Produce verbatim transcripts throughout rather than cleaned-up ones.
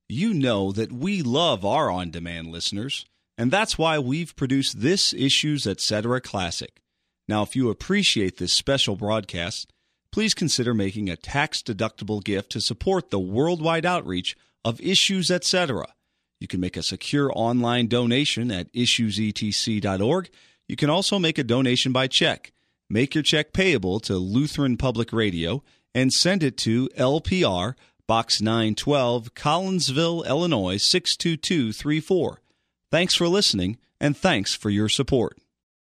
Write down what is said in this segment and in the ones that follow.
You know that we love our on-demand listeners, and that's why we've produced this Issues Etc. Classic. Now, if you appreciate this special broadcast, please consider making a tax-deductible gift to support the worldwide outreach of Issues Etc. You can make a secure online donation at issues e t c dot org. You can also make a donation by check. Make your check payable to Lutheran Public Radio and send it to L P R, Box nine twelve, Collinsville, Illinois six two two three four. Thanks for listening, and thanks for your support.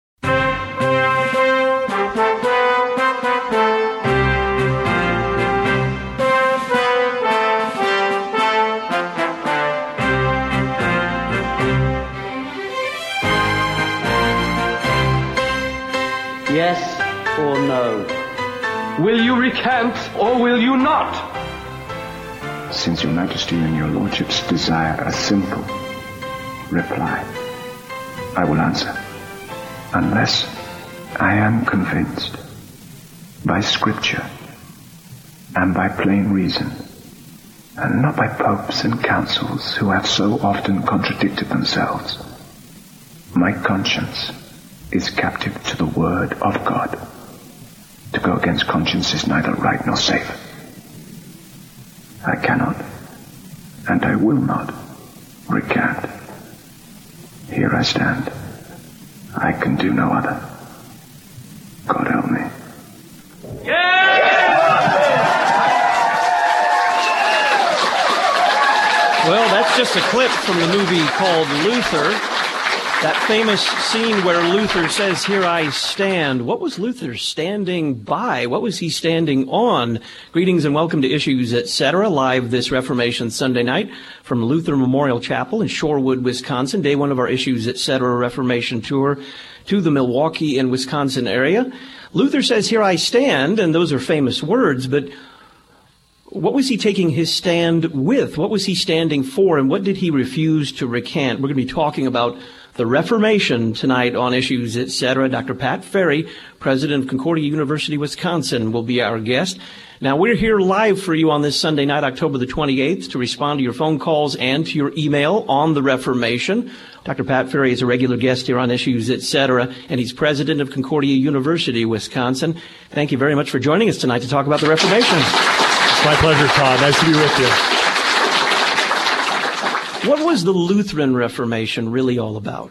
Yes or no? Will you recant or will you not? Since your majesty and your lordships desire a simple reply, I will answer, unless I am convinced by scripture and by plain reason, and not by popes and councils who have so often contradicted themselves. My conscience is captive to the word of God. To go against conscience is neither right nor safe. I cannot, and I will not, recant. Here I stand. I can do no other. God help me. Well, that's just a clip from the movie called Luther. That famous scene where Luther says, "Here I stand." What was Luther standing by? What was he standing on? Greetings and welcome to Issues Etc. live this Reformation Sunday night from Luther Memorial Chapel in Shorewood, Wisconsin. Day one of our Issues Etc. Reformation tour to the Milwaukee and Wisconsin area. Luther says, "Here I stand," and those are famous words, but what was he taking his stand with? What was he standing for, and what did he refuse to recant? We're going to be talking about the Reformation tonight on Issues Etc. Doctor Pat Ferry, president of Concordia University, Wisconsin, will be our guest. Now, we're here live for you on this Sunday night, October the twenty-eighth, to respond to your phone calls and to your email on the Reformation. Doctor Pat Ferry is a regular guest here on Issues Etc., and he's president of Concordia University, Wisconsin. Thank you very much for joining us tonight to talk about the Reformation. It's my pleasure, Todd. Nice to be with you. What was the Lutheran Reformation really all about?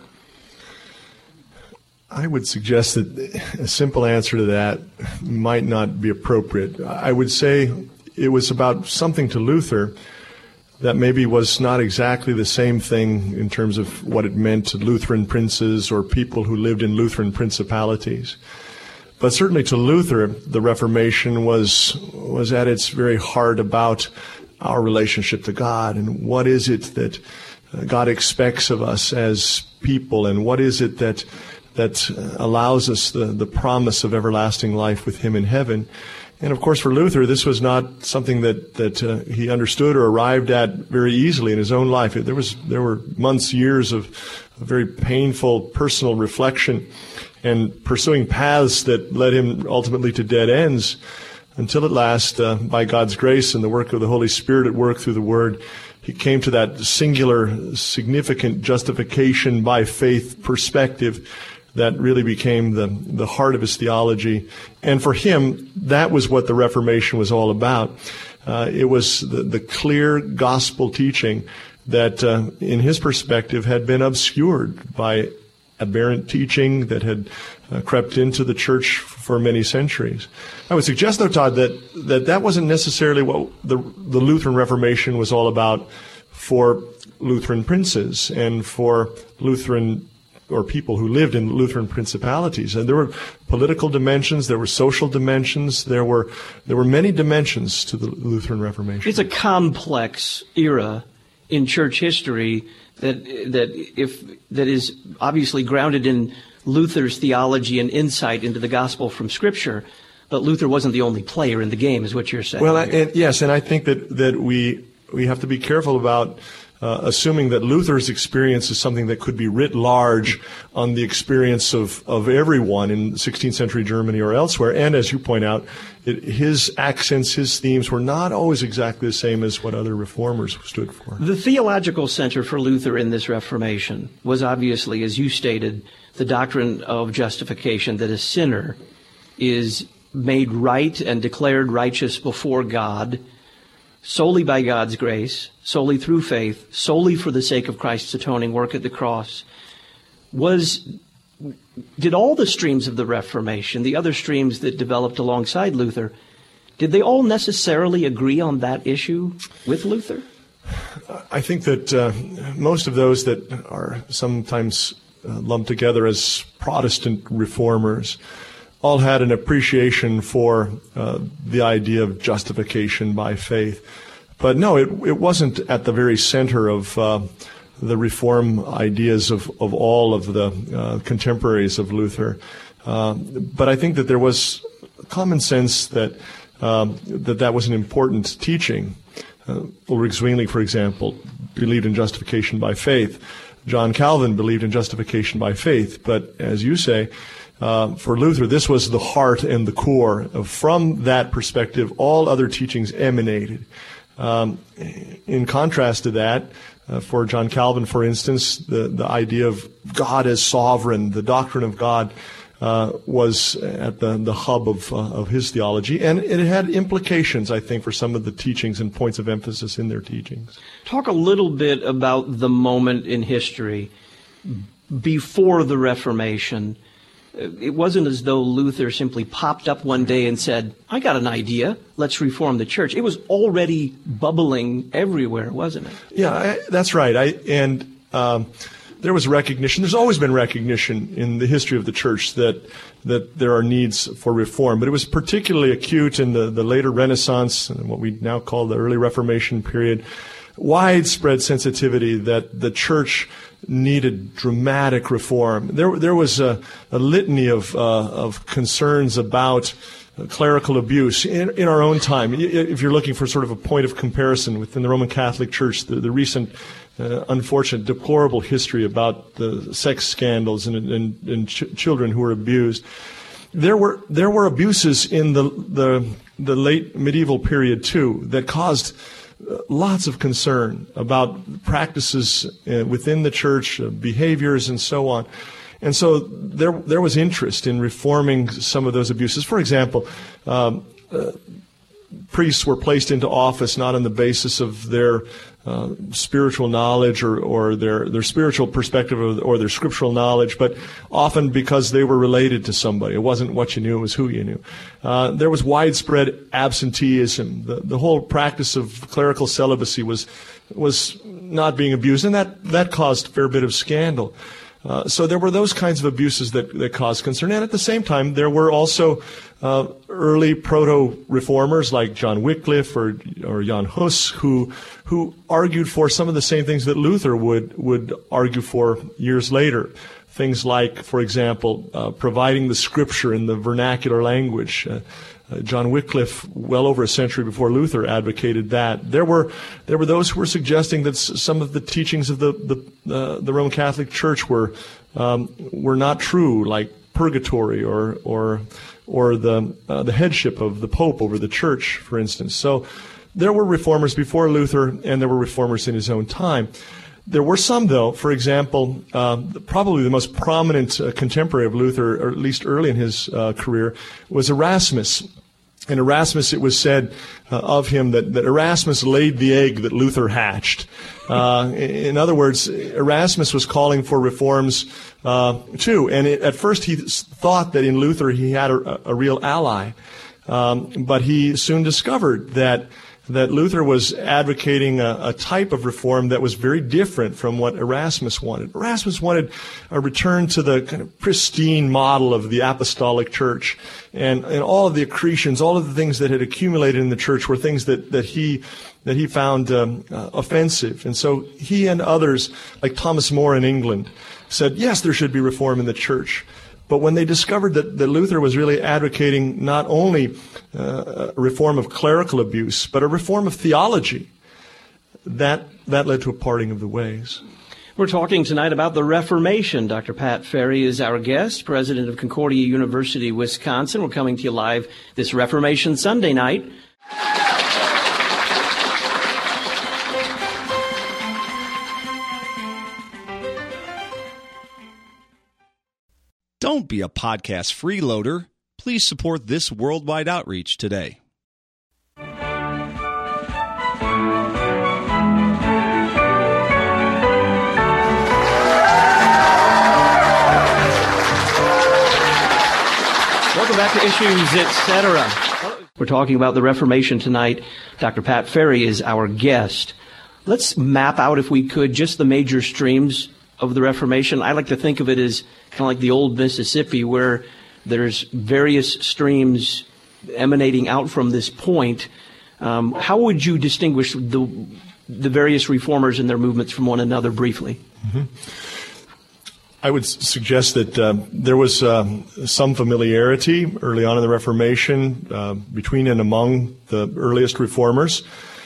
I would suggest that a simple answer to that might not be appropriate. I would say it was about something to Luther that maybe was not exactly the same thing in terms of what it meant to Lutheran princes or people who lived in Lutheran principalities. But certainly to Luther, the Reformation was was at its very heart about our relationship to God, and what is it that God expects of us as people, and what is it that that allows us the, the promise of everlasting life with Him in heaven. And of course, for Luther, this was not something that that uh, he understood or arrived at very easily in his own life. There was there were months, years of very painful personal reflection and pursuing paths that led him ultimately to dead ends, until at last, uh, by God's grace and the work of the Holy Spirit at work through the Word, he came to that singular, significant justification by faith perspective that really became the, the heart of his theology. And for him, that was what the Reformation was all about. Uh, it was the, the clear gospel teaching that, uh, in his perspective, had been obscured by aberrant teaching that had uh, crept into the church for many centuries. I would suggest, though, Todd, that that, that wasn't necessarily what the, the Lutheran Reformation was all about for Lutheran princes and for Lutheran or people who lived in Lutheran principalities. And there were political dimensions, there were social dimensions, there were there were many dimensions to the Lutheran Reformation. It's a complex era in church history that that if that is obviously grounded in Luther's theology and insight into the gospel from Scripture. But Luther wasn't the only player in the game, is what you're saying. Well, I, and yes, and I think that that we we have to be careful about uh, assuming that Luther's experience is something that could be writ large on the experience of, of everyone in sixteenth century Germany or elsewhere. And as you point out, it, his accents, his themes were not always exactly the same as what other reformers stood for. The theological center for Luther in this Reformation was obviously, as you stated, the doctrine of justification, that a sinner is made right and declared righteous before God solely by God's grace, solely through faith, solely for the sake of Christ's atoning work at the cross. Was, did all the streams of the Reformation, the other streams that developed alongside Luther, did they all necessarily agree on that issue with Luther? I think that uh, most of those that are sometimes uh, lumped together as Protestant reformers all had an appreciation for uh, the idea of justification by faith. But no, it, it wasn't at the very center of uh, the reform ideas of, of all of the uh, contemporaries of Luther. Uh, but I think that there was common sense that um, that, that was an important teaching. Uh, Ulrich Zwingli, for example, believed in justification by faith. John Calvin believed in justification by faith. But as you say, Uh, for Luther, this was the heart and the core. From that perspective, all other teachings emanated. Um, in contrast to that, uh, for John Calvin, for instance, the, the idea of God as sovereign, the doctrine of God, uh, was at the, the hub of, uh, of his theology. And it had implications, I think, for some of the teachings and points of emphasis in their teachings. Talk a little bit about the moment in history before the Reformation. It wasn't as though Luther simply popped up one day and said, I got an idea, let's reform the church. It was already bubbling everywhere, wasn't it? Yeah, I, that's right. I, and um, there was recognition. There's always been recognition in the history of the church that that there are needs for reform. But it was particularly acute in the, the later Renaissance, and what we now call the early Reformation period. Widespread sensitivity that the church needed dramatic reform. There, there was a, a litany of uh, of concerns about clerical abuse in, in our own time. If you're looking for sort of a point of comparison within the Roman Catholic Church, the, the recent uh, unfortunate, deplorable history about the sex scandals and, and, and ch- children who were abused. There were there were abuses in the the, the late medieval period too that caused lots of concern about practices uh, within the church, uh, behaviors, and so on. And so there there was interest in reforming some of those abuses. For example, um, uh, priests were placed into office not on the basis of their uh, spiritual knowledge or, or their, their spiritual perspective or, or their scriptural knowledge, but often because they were related to somebody. It wasn't what you knew, it was who you knew. Uh, there was widespread absenteeism. The, the whole practice of clerical celibacy was was not being abused, and that, that caused a fair bit of scandal. Uh, so there were those kinds of abuses that, that caused concern. And at the same time, there were also uh, early proto-reformers like John Wycliffe or, or Jan Hus who who argued for some of the same things that Luther would, would argue for years later. Things like, for example, uh, providing the scripture in the vernacular language. Uh, Uh, John Wycliffe, well over a century before Luther, advocated that. There were there were those who were suggesting that s- some of the teachings of the the, uh, the Roman Catholic Church were um, were not true, like purgatory or or or the uh, the headship of the Pope over the Church, for instance. So there were reformers before Luther, and there were reformers in his own time. There were some, though, for example, uh, probably the most prominent uh, contemporary of Luther, or at least early in his uh, career, was Erasmus. And Erasmus, it was said uh, of him that, that Erasmus laid the egg that Luther hatched. Uh, in other words, Erasmus was calling for reforms uh, too. And it, at first he thought that in Luther he had a, a real ally. Um, but he soon discovered that that Luther was advocating a, a type of reform that was very different from what Erasmus wanted. Erasmus wanted a return to the kind of pristine model of the apostolic church. And, and all of the accretions, all of the things that had accumulated in the church were things that, that he that he found um, uh, offensive. And so he and others, like Thomas More in England, said, yes, there should be reform in the church. But when they discovered that, that Luther was really advocating not only uh, a reform of clerical abuse, but a reform of theology, that that led to a parting of the ways. We're talking tonight about the Reformation. Doctor Pat Ferry is our guest, president of Concordia University, Wisconsin. We're coming to you live this Reformation Sunday night. Don't be a podcast freeloader. Please support this worldwide outreach today. Welcome back to Issues, et cetera. We're talking about the Reformation tonight. Doctor Pat Ferry is our guest. Let's map out, if we could, just the major streams of the Reformation. I like to think of it as kind of like the old Mississippi, where there's various streams emanating out from this point. Um, how would you distinguish the the various reformers and their movements from one another briefly? Mm-hmm. I would suggest that uh, there was uh, some familiarity early on in the Reformation uh, between and among the earliest reformers.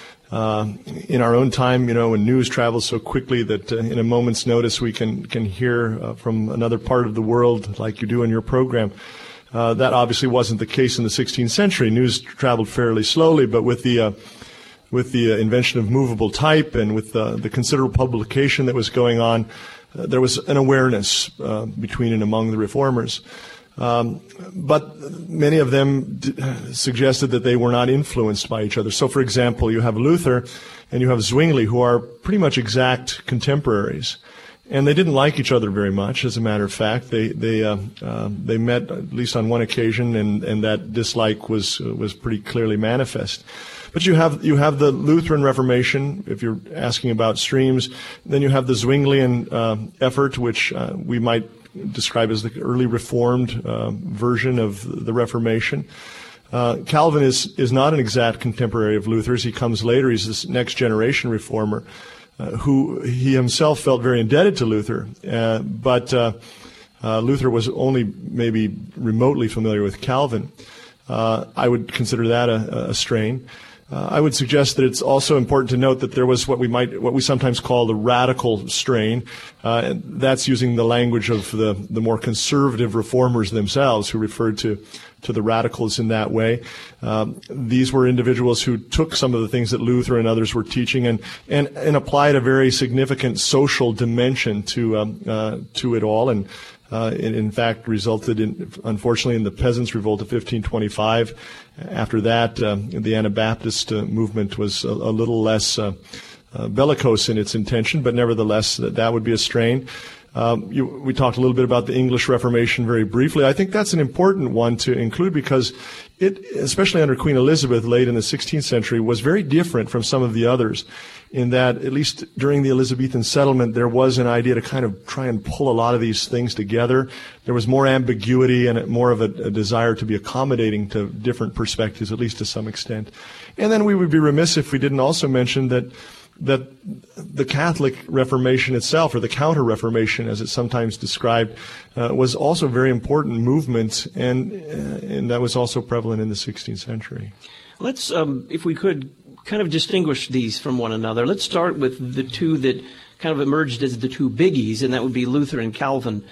Uh, in our own time, you know, when news travels so quickly that uh, in a moment's notice we can can hear uh, from another part of the world, like you do in your program. Uh, that obviously wasn't the case in the sixteenth century. News traveled fairly slowly, but with the uh, with the uh, invention of movable type and with uh, the considerable publication that was going on, uh, there was an awareness uh, between and among the reformers. Um, but many of them d- suggested that they were not influenced by each other. So, for example, you have Luther and you have Zwingli, who are pretty much exact contemporaries, and they didn't like each other very much. As a matter of fact, they they uh, uh, they met at least on one occasion, and, and that dislike was uh, was pretty clearly manifest. But you have you have the Lutheran Reformation, if you're asking about streams. Then you have the Zwinglian uh, effort, which uh, we might describe as the early Reformed uh, version of the Reformation. Uh, Calvin is is not an exact contemporary of Luther's. He comes later. He's this next generation reformer uh, who he himself felt very indebted to Luther. Uh, but uh, uh, Luther was only maybe remotely familiar with Calvin. Uh, I would consider that a, a strain. Uh, I would suggest that it's also important to note that there was what we might, what we sometimes call the radical strain. Uh, and that's using the language of the, the more conservative reformers themselves, who referred to, to the radicals in that way. Um, these were individuals who took some of the things that Luther and others were teaching and, and, and applied a very significant social dimension to, um, uh, to it all. And, Uh, it in fact resulted in, unfortunately, in the Peasants' Revolt of fifteen twenty-five. After that, uh, the Anabaptist uh, movement was a, a little less uh, uh, bellicose in its intention, but nevertheless, that, that would be a strain. Um, you, we talked a little bit about the English Reformation very briefly. I think that's an important one to include because it, especially under Queen Elizabeth late in the sixteenth century, was very different from some of the others in that, at least during the Elizabethan settlement, there was an idea to kind of try and pull a lot of these things together. There was more ambiguity and more of a, a desire to be accommodating to different perspectives, at least to some extent. And then we would be remiss if we didn't also mention that that the Catholic Reformation itself, or the Counter-Reformation as it's sometimes described, uh, was also a very important movement, and uh, and that was also prevalent in the sixteenth century. Let's, um, if we could, kind of distinguish these from one another. Let's start with the two that kind of emerged as the two biggies, and that would be Luther and Calvin.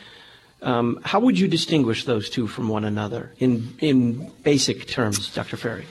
Um, how would you distinguish those two from one another in in basic terms, Doctor Ferry?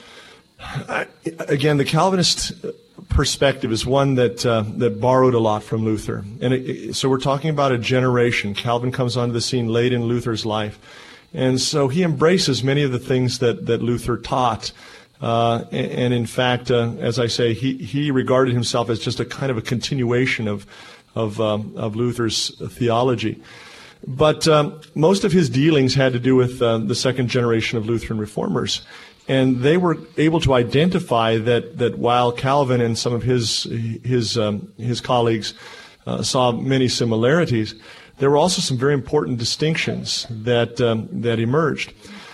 I, again, the Calvinist perspective is one that uh, that borrowed a lot from Luther, and it, it, so we're talking about a generation. Calvin comes onto the scene late in Luther's life, and so he embraces many of the things that that Luther taught. Uh, and, and in fact, uh, as I say, he, he regarded himself as just a kind of a continuation of of, um, of Luther's theology. But um, most of his dealings had to do with uh, the second generation of Lutheran reformers, and they were able to identify that that while Calvin and some of his his um, his colleagues uh, saw many similarities, there were also some very important distinctions that um, that emerged.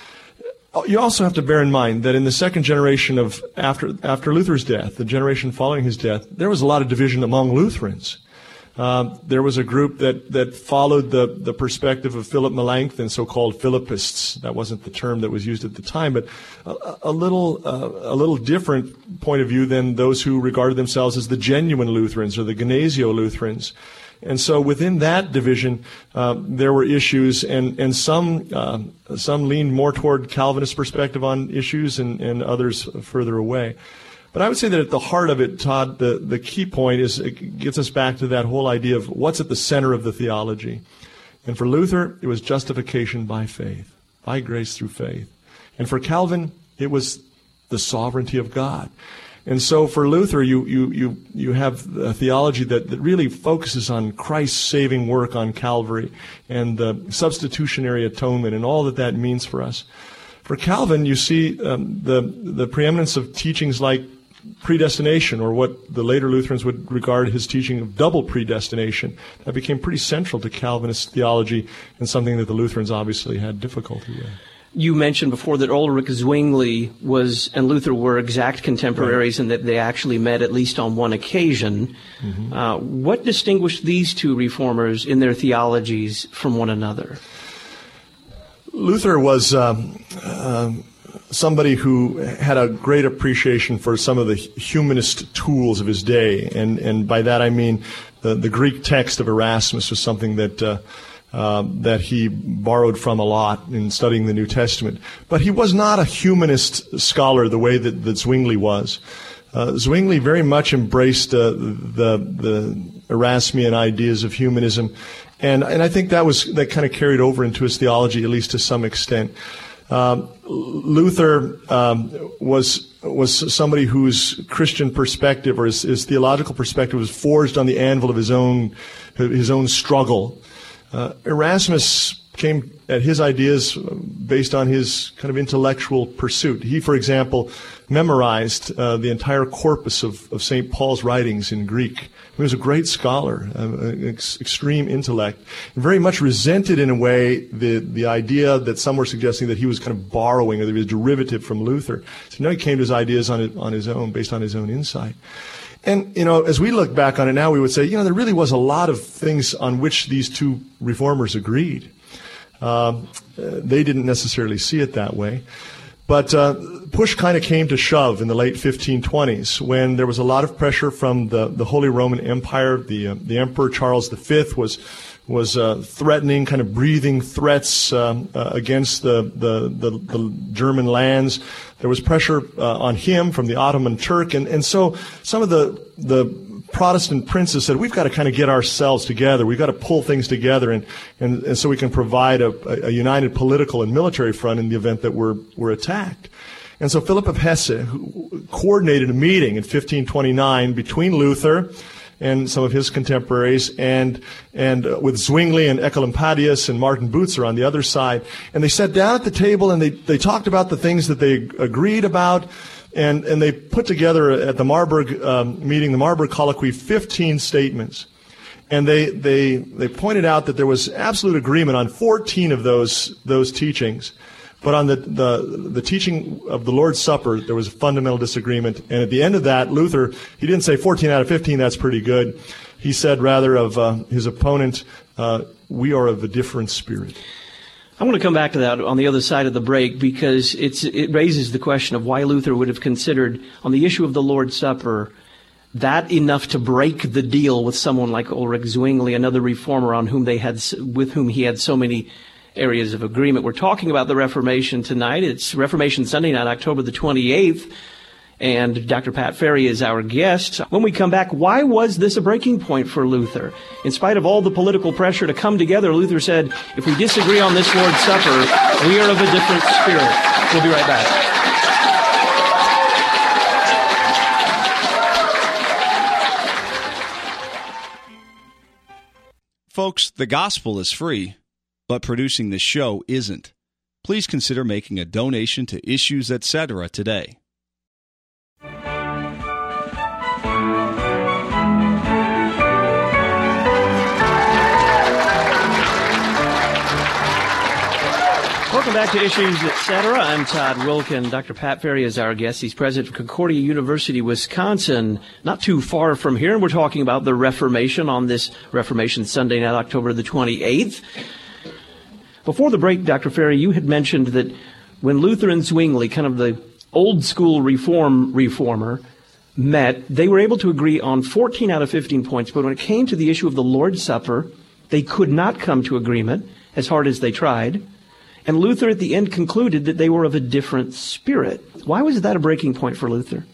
You also have to bear in mind that in the second generation of after after Luther's death, the generation following his death, there was a lot of division among Lutherans. Uh, there was a group that, that followed the, the perspective of Philip Melanchthon, so-called Philippists. That wasn't the term that was used at the time, but a, a little uh, a little different point of view than those who regarded themselves as the genuine Lutherans or the Gnesio Lutherans. And so within that division, uh, there were issues, and, and some uh, some leaned more toward Calvinist perspective on issues, and, and others further away. But I would say that at the heart of it, Todd, the, the key point is it gets us back to that whole idea of what's at the center of the theology. And for Luther, it was justification by faith, by grace through faith. And for Calvin, it was the sovereignty of God. And so for Luther, you you you you have a theology that, that really focuses on Christ's saving work on Calvary and the substitutionary atonement and all that that means for us. For Calvin, you see um, the the preeminence of teachings like predestination, or what the later Lutherans would regard his teaching of double predestination. That became pretty central to Calvinist theology, and something that the Lutherans obviously had difficulty with. You mentioned before that Ulrich Zwingli was and Luther were exact contemporaries, right, and that they actually met at least on one occasion. Mm-hmm. Uh, what distinguished these two reformers in their theologies from one another? Luther was um, uh, somebody who had a great appreciation for some of the humanist tools of his day, and, and by that I mean the, the Greek text of Erasmus was something that uh, uh, that he borrowed from a lot in studying the New Testament. But he was not a humanist scholar the way that, that Zwingli was. Uh, Zwingli very much embraced uh, the the Erasmian ideas of humanism. And, and I think that was that kind of carried over into his theology, at least to some extent. Um, Luther um, was was somebody whose Christian perspective or his, his theological perspective was forged on the anvil of his own his own struggle. Uh, Erasmus came at his ideas based on his kind of intellectual pursuit. He, for example, memorized uh, the entire corpus of, of Saint Paul's writings in Greek. He was a great scholar, uh, ex- extreme intellect, and very much resented in a way the, the idea that some were suggesting that he was kind of borrowing or that he was derivative from Luther. So now he came to his ideas on it, on his own, based on his own insight. And, you know, as we look back on it now, we would say, you know, there really was a lot of things on which these two reformers agreed. Uh, they didn't necessarily see it that way. But uh, push kind of came to shove in the late fifteen twenties when there was a lot of pressure from the, the Holy Roman Empire. The uh, the Emperor Charles the Fifth was was uh, threatening, kind of breathing threats um, uh, against the, the, the, the German lands. There was pressure uh, on him from the Ottoman Turk, and, and so some of the the Protestant princes said, we've got to kind of get ourselves together. We've got to pull things together, and, and, and so we can provide a, a united political and military front in the event that we're, we're attacked. And so Philip of Hesse who coordinated a meeting in fifteen twenty-nine between Luther and some of his contemporaries, and and uh, with Zwingli and Ecolampadius and Martin Bucer on the other side. And they sat down at the table, and they, they talked about the things that they agreed about. And, and they put together at the Marburg um, meeting, the Marburg Colloquy, fifteen statements. And they, they, they pointed out that there was absolute agreement on fourteen of those, those teachings. But on the, the, the teaching of the Lord's Supper, there was a fundamental disagreement. And at the end of that, Luther, he didn't say fourteen out of fifteen, that's pretty good. He said rather of uh, his opponent, uh, we are of a different spirit. I want to come back to that on the other side of the break, because it's, it raises the question of why Luther would have considered, on the issue of the Lord's Supper, that enough to break the deal with someone like Ulrich Zwingli, another reformer on whom they had, with whom he had so many areas of agreement. We're talking about the Reformation tonight. It's Reformation Sunday night, October the twenty-eighth. And Doctor Pat Ferry is our guest. When we come back, why was this a breaking point for Luther? In spite of all the political pressure to come together, Luther said, if we disagree on this Lord's Supper, we are of a different spirit. We'll be right back. Folks, the gospel is free, but producing this show isn't. Please consider making a donation to Issues, et cetera today. back to Issues, et cetera. I'm Todd Wilken. Doctor Pat Ferry is our guest. He's president of Concordia University, Wisconsin, not too far from here. And we're talking about the Reformation on this Reformation Sunday night, October the twenty-eighth. Before the break, Doctor Ferry, you had mentioned that when Luther and Zwingli, kind of the old school reform reformer, met, they were able to agree on fourteen out of fifteen points. But when it came to the issue of the Lord's Supper, they could not come to agreement, as hard as they tried. And Luther at the end concluded that they were of a different spirit. Why was that a breaking point for Luther?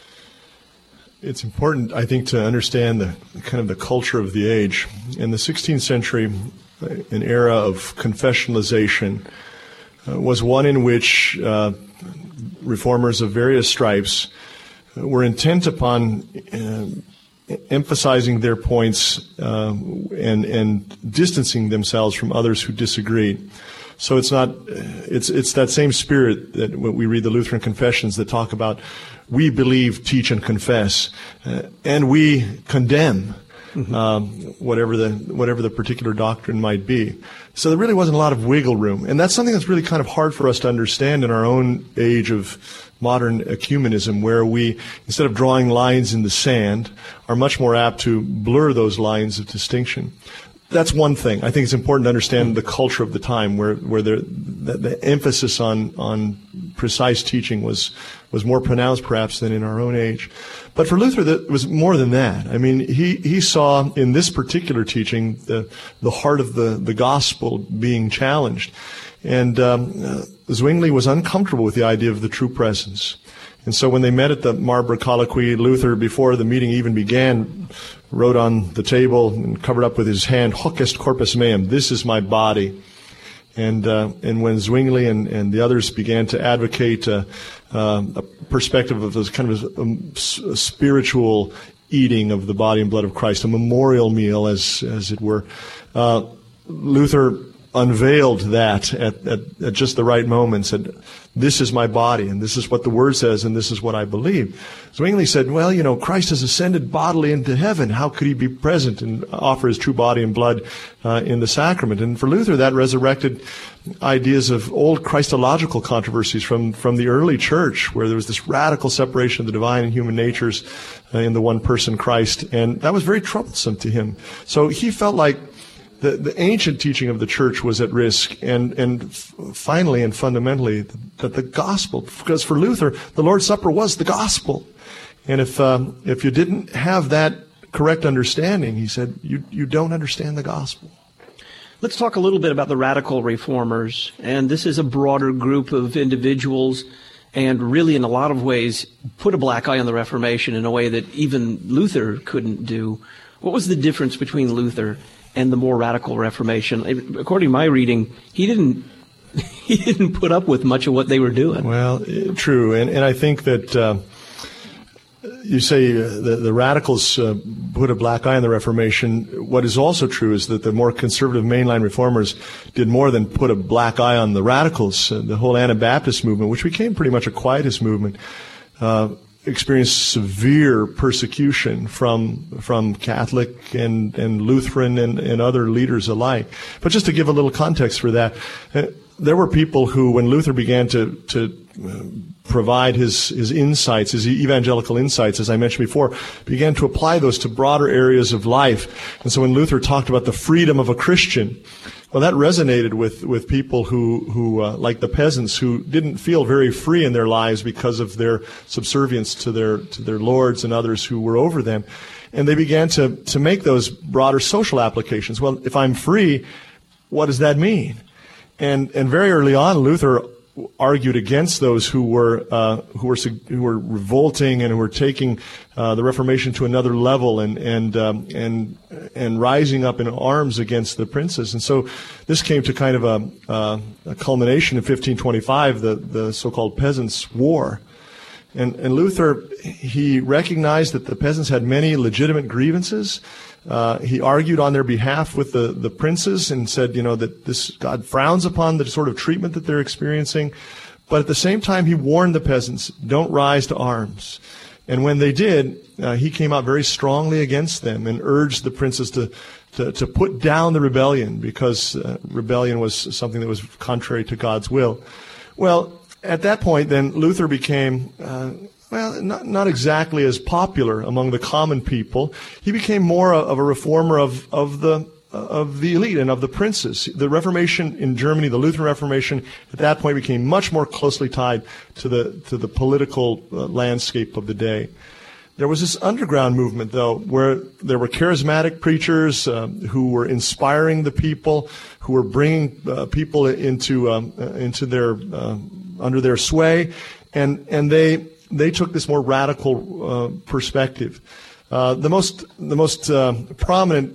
It's important, I think, to understand the kind of the culture of the age. In the sixteenth century, an era of confessionalization uh, was one in which uh, reformers of various stripes were intent upon uh, emphasizing their points uh, and and distancing themselves from others who disagreed. So it's not it's it's that same spirit that when we read the Lutheran confessions that talk about we believe, teach, and confess, uh, and we condemn mm-hmm. um, whatever the whatever the particular doctrine might be. So there really wasn't a lot of wiggle room, and that's something that's really kind of hard for us to understand in our own age of modern ecumenism, where we, instead of drawing lines in the sand, are much more apt to blur those lines of distinction. That's one thing. I think it's important to understand the culture of the time, where where the, the, the emphasis on on precise teaching was was more pronounced, perhaps, than in our own age. But for Luther, that was more than that. I mean, he he saw in this particular teaching the the heart of the the gospel being challenged, and um, uh, Zwingli was uncomfortable with the idea of the true presence. And so when they met at the Marburg Colloquy, Luther, before the meeting even began, wrote on the table and covered up with his hand, "Hoc est corpus meum," this is my body. And uh, and when Zwingli and, and the others began to advocate uh, uh, a perspective of this kind of a, a spiritual eating of the body and blood of Christ, a memorial meal, as as it were, uh, Luther unveiled that at, at, at just the right moment, said, "This is my body, and this is what the Word says, and this is what I believe." Zwingli said, well, you know, Christ has ascended bodily into heaven. How could he be present and offer his true body and blood uh, in the sacrament? And for Luther, that resurrected ideas of old Christological controversies from, from the early church, where there was this radical separation of the divine and human natures uh, in the one person, Christ. And that was very troublesome to him. So he felt like The, the ancient teaching of the church was at risk, and, and f- finally and fundamentally, that the gospel, because for Luther, the Lord's Supper was the gospel. And if um, if you didn't have that correct understanding, he said, you, you don't understand the gospel. Let's talk a little bit about the radical reformers. And this is a broader group of individuals, and really in a lot of ways put a black eye on the Reformation in a way that even Luther couldn't do. What was the difference between Luther and the more radical Reformation? According to my reading, he didn't he didn't put up with much of what they were doing. Well, true, and and I think that uh, you say uh, the, the radicals uh, put a black eye on the Reformation. What is also true is that the more conservative mainline reformers did more than put a black eye on the radicals. Uh, the whole Anabaptist movement, which became pretty much a quietist movement, uh, experienced severe persecution from from Catholic and, and Lutheran and, and other leaders alike. But just to give a little context for that, uh, there were people who, when Luther began to to uh, provide his his insights, his evangelical insights, as I mentioned before, began to apply those to broader areas of life. And so when Luther talked about the freedom of a Christian, well, that resonated with, with people who, who uh, like the peasants, who didn't feel very free in their lives because of their subservience to their to their lords and others who were over them. And they began to, to make those broader social applications. Well, if I'm free, what does that mean? And and very early on, Luther argued against those who were uh, who were who were revolting and who were taking uh, the Reformation to another level and and um, and and rising up in arms against the princes. And so this came to kind of a, uh, a culmination in fifteen twenty-five, the the so-called Peasants' War. And, and Luther, he recognized that the peasants had many legitimate grievances. Uh, he argued on their behalf with the, the princes and said, you know, that this God frowns upon the sort of treatment that they're experiencing. But at the same time, he warned the peasants, don't rise to arms. And when they did, uh, he came out very strongly against them and urged the princes to, to, to put down the rebellion, because uh, rebellion was something that was contrary to God's will. Well, at that point, then, Luther became, uh, well, not, not exactly as popular among the common people. He became more of a reformer of, of the of the elite and of the princes. The Reformation in Germany, the Lutheran Reformation, at that point became much more closely tied to the to the political uh, landscape of the day. There was this underground movement, though, where there were charismatic preachers uh, who were inspiring the people, who were bringing uh, people into um, uh, into their uh, under their sway, and and they they took this more radical uh, perspective. Uh, the most the most uh, prominent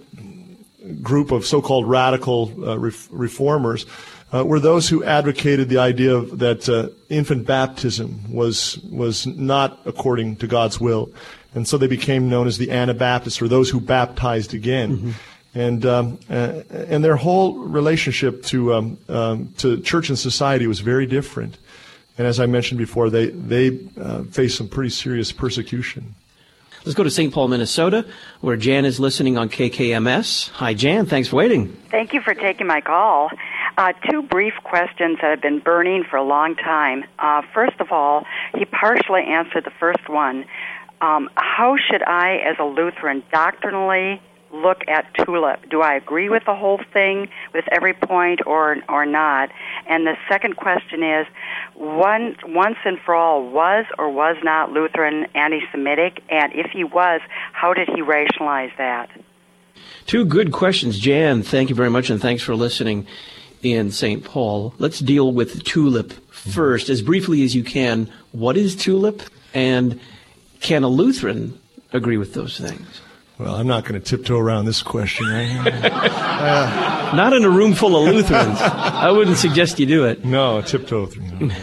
group of so-called radical uh, ref- reformers uh, were those who advocated the idea of that uh, infant baptism was was not according to God's will, and so they became known as the Anabaptists, or those who baptized again. Mm-hmm. And um, uh, and their whole relationship to um, um, to church and society was very different. And as I mentioned before, they they uh, faced some pretty serious persecution. Let's go to Saint Paul, Minnesota, where Jan is listening on K K M S. Hi, Jan. Thanks for waiting. Thank you for taking my call. Uh, two brief questions that have been burning for a long time. Uh, first of all, he partially answered the first one. Um, how should I, as a Lutheran, doctrinally look at TULIP? Do I agree with the whole thing, with every point, or or not? And the second question is, one, once and for all, was or was not Lutheran anti-Semitic? And if he was, how did he rationalize that? Two good questions. Jan, thank you very much, and thanks for listening in Saint Paul. Let's deal with TULIP first. As briefly as you can, what is TULIP, and can a Lutheran agree with those things? Well, I'm not going to tiptoe around this question. Right? uh, not in a room full of Lutherans. I wouldn't suggest you do it. No, tiptoe through. No.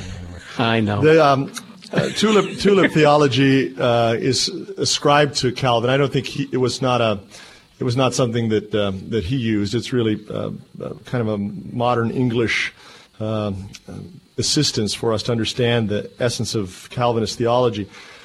I know. The um, uh, tulip tulip theology uh, is ascribed to Calvin. I don't think he, it was not a it was not something that um, that he used. It's really uh, uh, kind of a modern English um, assistance for us to understand the essence of Calvinist theology.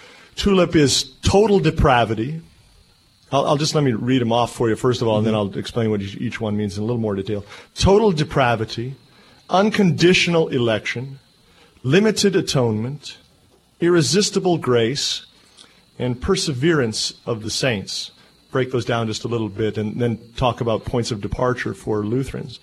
Tulip is total depravity. I'll, I'll just let me read them off for you, first of all, and then I'll explain what each, each one means in a little more detail. Total depravity, unconditional election, limited atonement, irresistible grace, and perseverance of the saints. Break those down just a little bit and then talk about points of departure for Lutherans.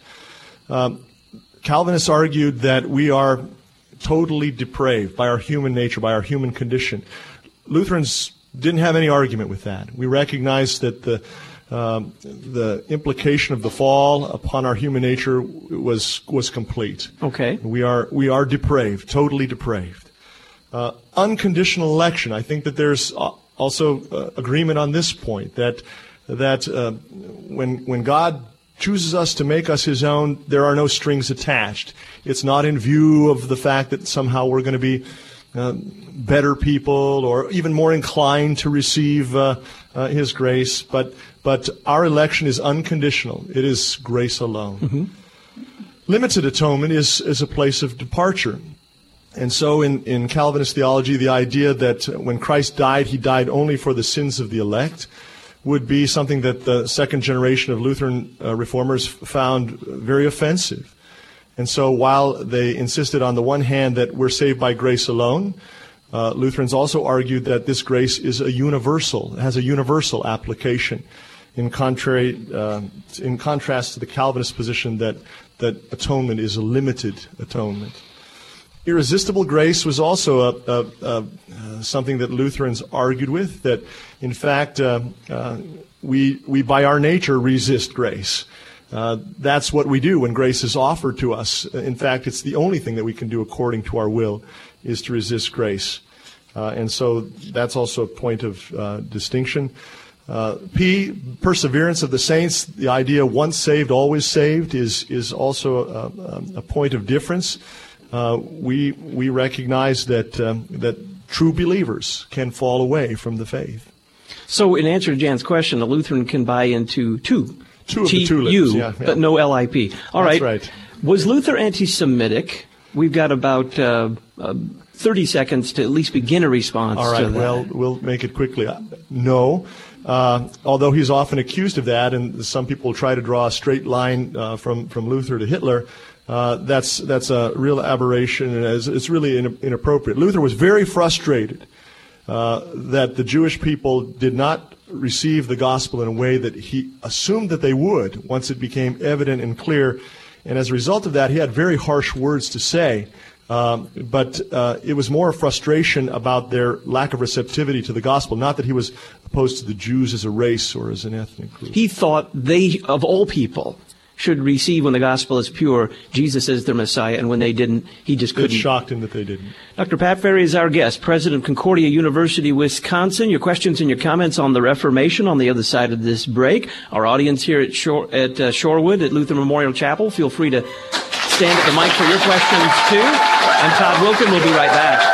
Um, Calvinists argued that we are totally depraved by our human nature, by our human condition. Lutherans didn't have any argument with that. We recognize that the um, the implication of the fall upon our human nature was was complete. Okay. We are we are depraved, totally depraved. Uh, unconditional election. I think that there's also uh, agreement on this point that that uh, when when God chooses us to make us His own, there are no strings attached. It's not in view of the fact that somehow we're going to be Uh, better people or even more inclined to receive uh, uh, His grace, but but our election is unconditional. It is grace alone. Mm-hmm. Limited atonement is, is a place of departure. And so in, in Calvinist theology, the idea that when Christ died, He died only for the sins of the elect would be something that the second generation of Lutheran uh, reformers found very offensive. And so while they insisted on the one hand that we're saved by grace alone, uh, Lutherans also argued that this grace is a universal, has a universal application, in contrary, uh, in contrast to the Calvinist position that, that atonement is a limited atonement. Irresistible grace was also a, a, a, uh, something that Lutherans argued with, that in fact uh, uh, we, we by our nature resist grace. Uh, that's what we do when grace is offered to us. In fact, it's the only thing that we can do according to our will, is to resist grace. Uh, and so that's also a point of uh, distinction. Uh, P, perseverance of the saints. The idea once saved, always saved is is also a, a point of difference. Uh, we we recognize that um, that true believers can fall away from the faith. So in answer to Jan's question, a Lutheran can buy into two. Two of the tulips, yeah, yeah. But no L I P. All right. That's right. Was Luther anti-Semitic? We've got about uh, uh, thirty seconds to at least begin a response. All right, to that. well, we'll make it quickly. No, uh, although he's often accused of that, and some people try to draw a straight line uh, from, from Luther to Hitler, uh, that's that's a real aberration, and it's, it's really in, inappropriate. Luther was very frustrated uh, that the Jewish people did not receive the gospel in a way that he assumed that they would once it became evident and clear. And as a result of that, he had very harsh words to say. Um, but uh, it was more a frustration about their lack of receptivity to the gospel, not that he was opposed to the Jews as a race or as an ethnic group. He thought they, of all people, should receive when the gospel is pure, Jesus as their Messiah, and when they didn't, he just couldn't. It shocked him that they didn't. Doctor Pat Ferry is our guest, president of Concordia University, Wisconsin. Your questions and your comments on the Reformation on the other side of this break. Our audience here at, Shore, at uh, Shorewood at Luther Memorial Chapel, feel free to stand at the mic for your questions, too. I'm Todd Wilkin. We'll be right back.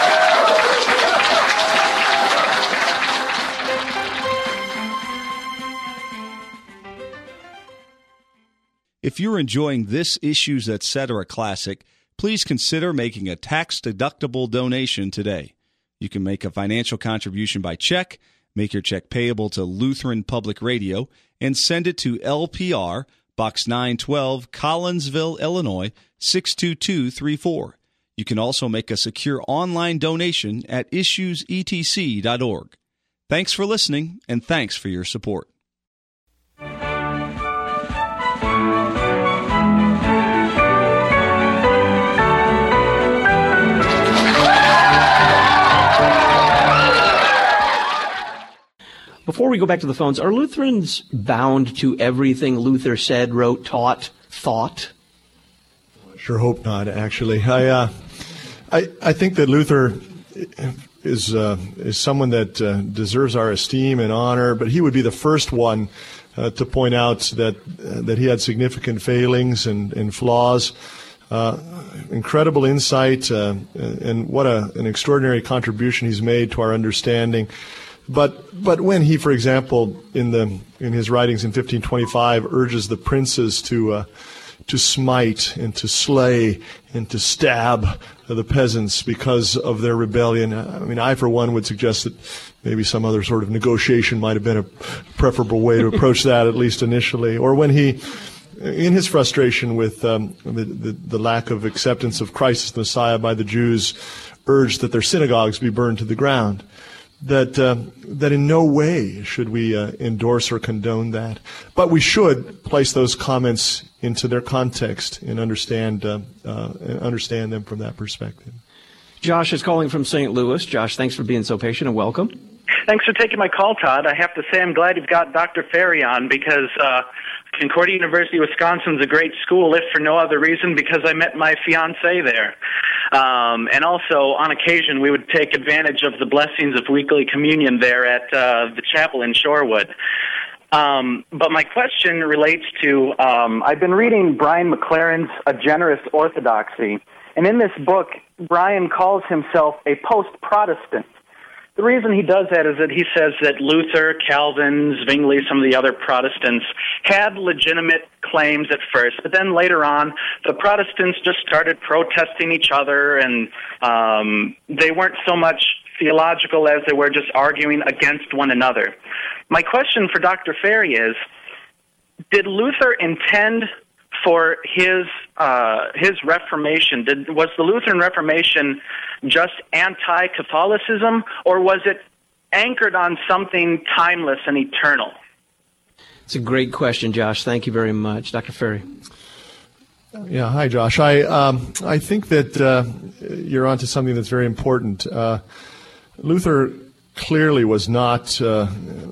If you're enjoying this Issues Etc. Classic, please consider making a tax-deductible donation today. You can make a financial contribution by check, make your check payable to Lutheran Public Radio, and send it to L P R, Box nine twelve, Collinsville, Illinois, six two two three four. You can also make a secure online donation at issues e t c dot org. Thanks for listening, and thanks for your support. Before we go back to the phones, are Lutherans bound to everything Luther said, wrote, taught, thought? Sure hope not, actually. I uh, I, I think that Luther is uh, is someone that uh, deserves our esteem and honor, but he would be the first one uh, to point out that uh, that he had significant failings and, and flaws. Uh, incredible insight, uh, and what a, an extraordinary contribution he's made to our understanding. But but when he, for example, in the in his writings in fifteen twenty-five, urges the princes to uh, to smite and to slay and to stab the peasants because of their rebellion, I mean, I for one would suggest that maybe some other sort of negotiation might have been a preferable way to approach that, at least initially. Or when he, in his frustration with um, the, the the lack of acceptance of Christ as the Messiah by the Jews, urged that their synagogues be burned to the ground. That uh, that in no way should we uh, endorse or condone that, but we should place those comments into their context and understand uh, uh, understand them from that perspective. Josh is calling from Saint Louis. Josh, thanks for being so patient and welcome. Thanks for taking my call, Todd. I have to say I'm glad you've got Doctor Ferry on because uh, Concordia University, Wisconsin is a great school, if for no other reason because I met my fiancée there. Um, and also, on occasion, we would take advantage of the blessings of weekly communion there at uh, the chapel in Shorewood. Um, but my question relates to, um, I've been reading Brian McLaren's A Generous Orthodoxy, and in this book, Brian calls himself a post-Protestant. The reason he does that is that he says that Luther, Calvin, Zwingli, some of the other Protestants had legitimate claims at first, but then later on, the Protestants just started protesting each other, and um, they weren't so much theological as they were just arguing against one another. My question for Doctor Ferry is, did Luther intend for his uh, his Reformation? Did, was the Lutheran Reformation just anti-Catholicism, or was it anchored on something timeless and eternal? It's a great question, Josh. Thank you very much. Doctor Ferry. Yeah, hi, Josh. I um, I think that uh, you're onto something that's very important. Uh, Luther clearly was not uh,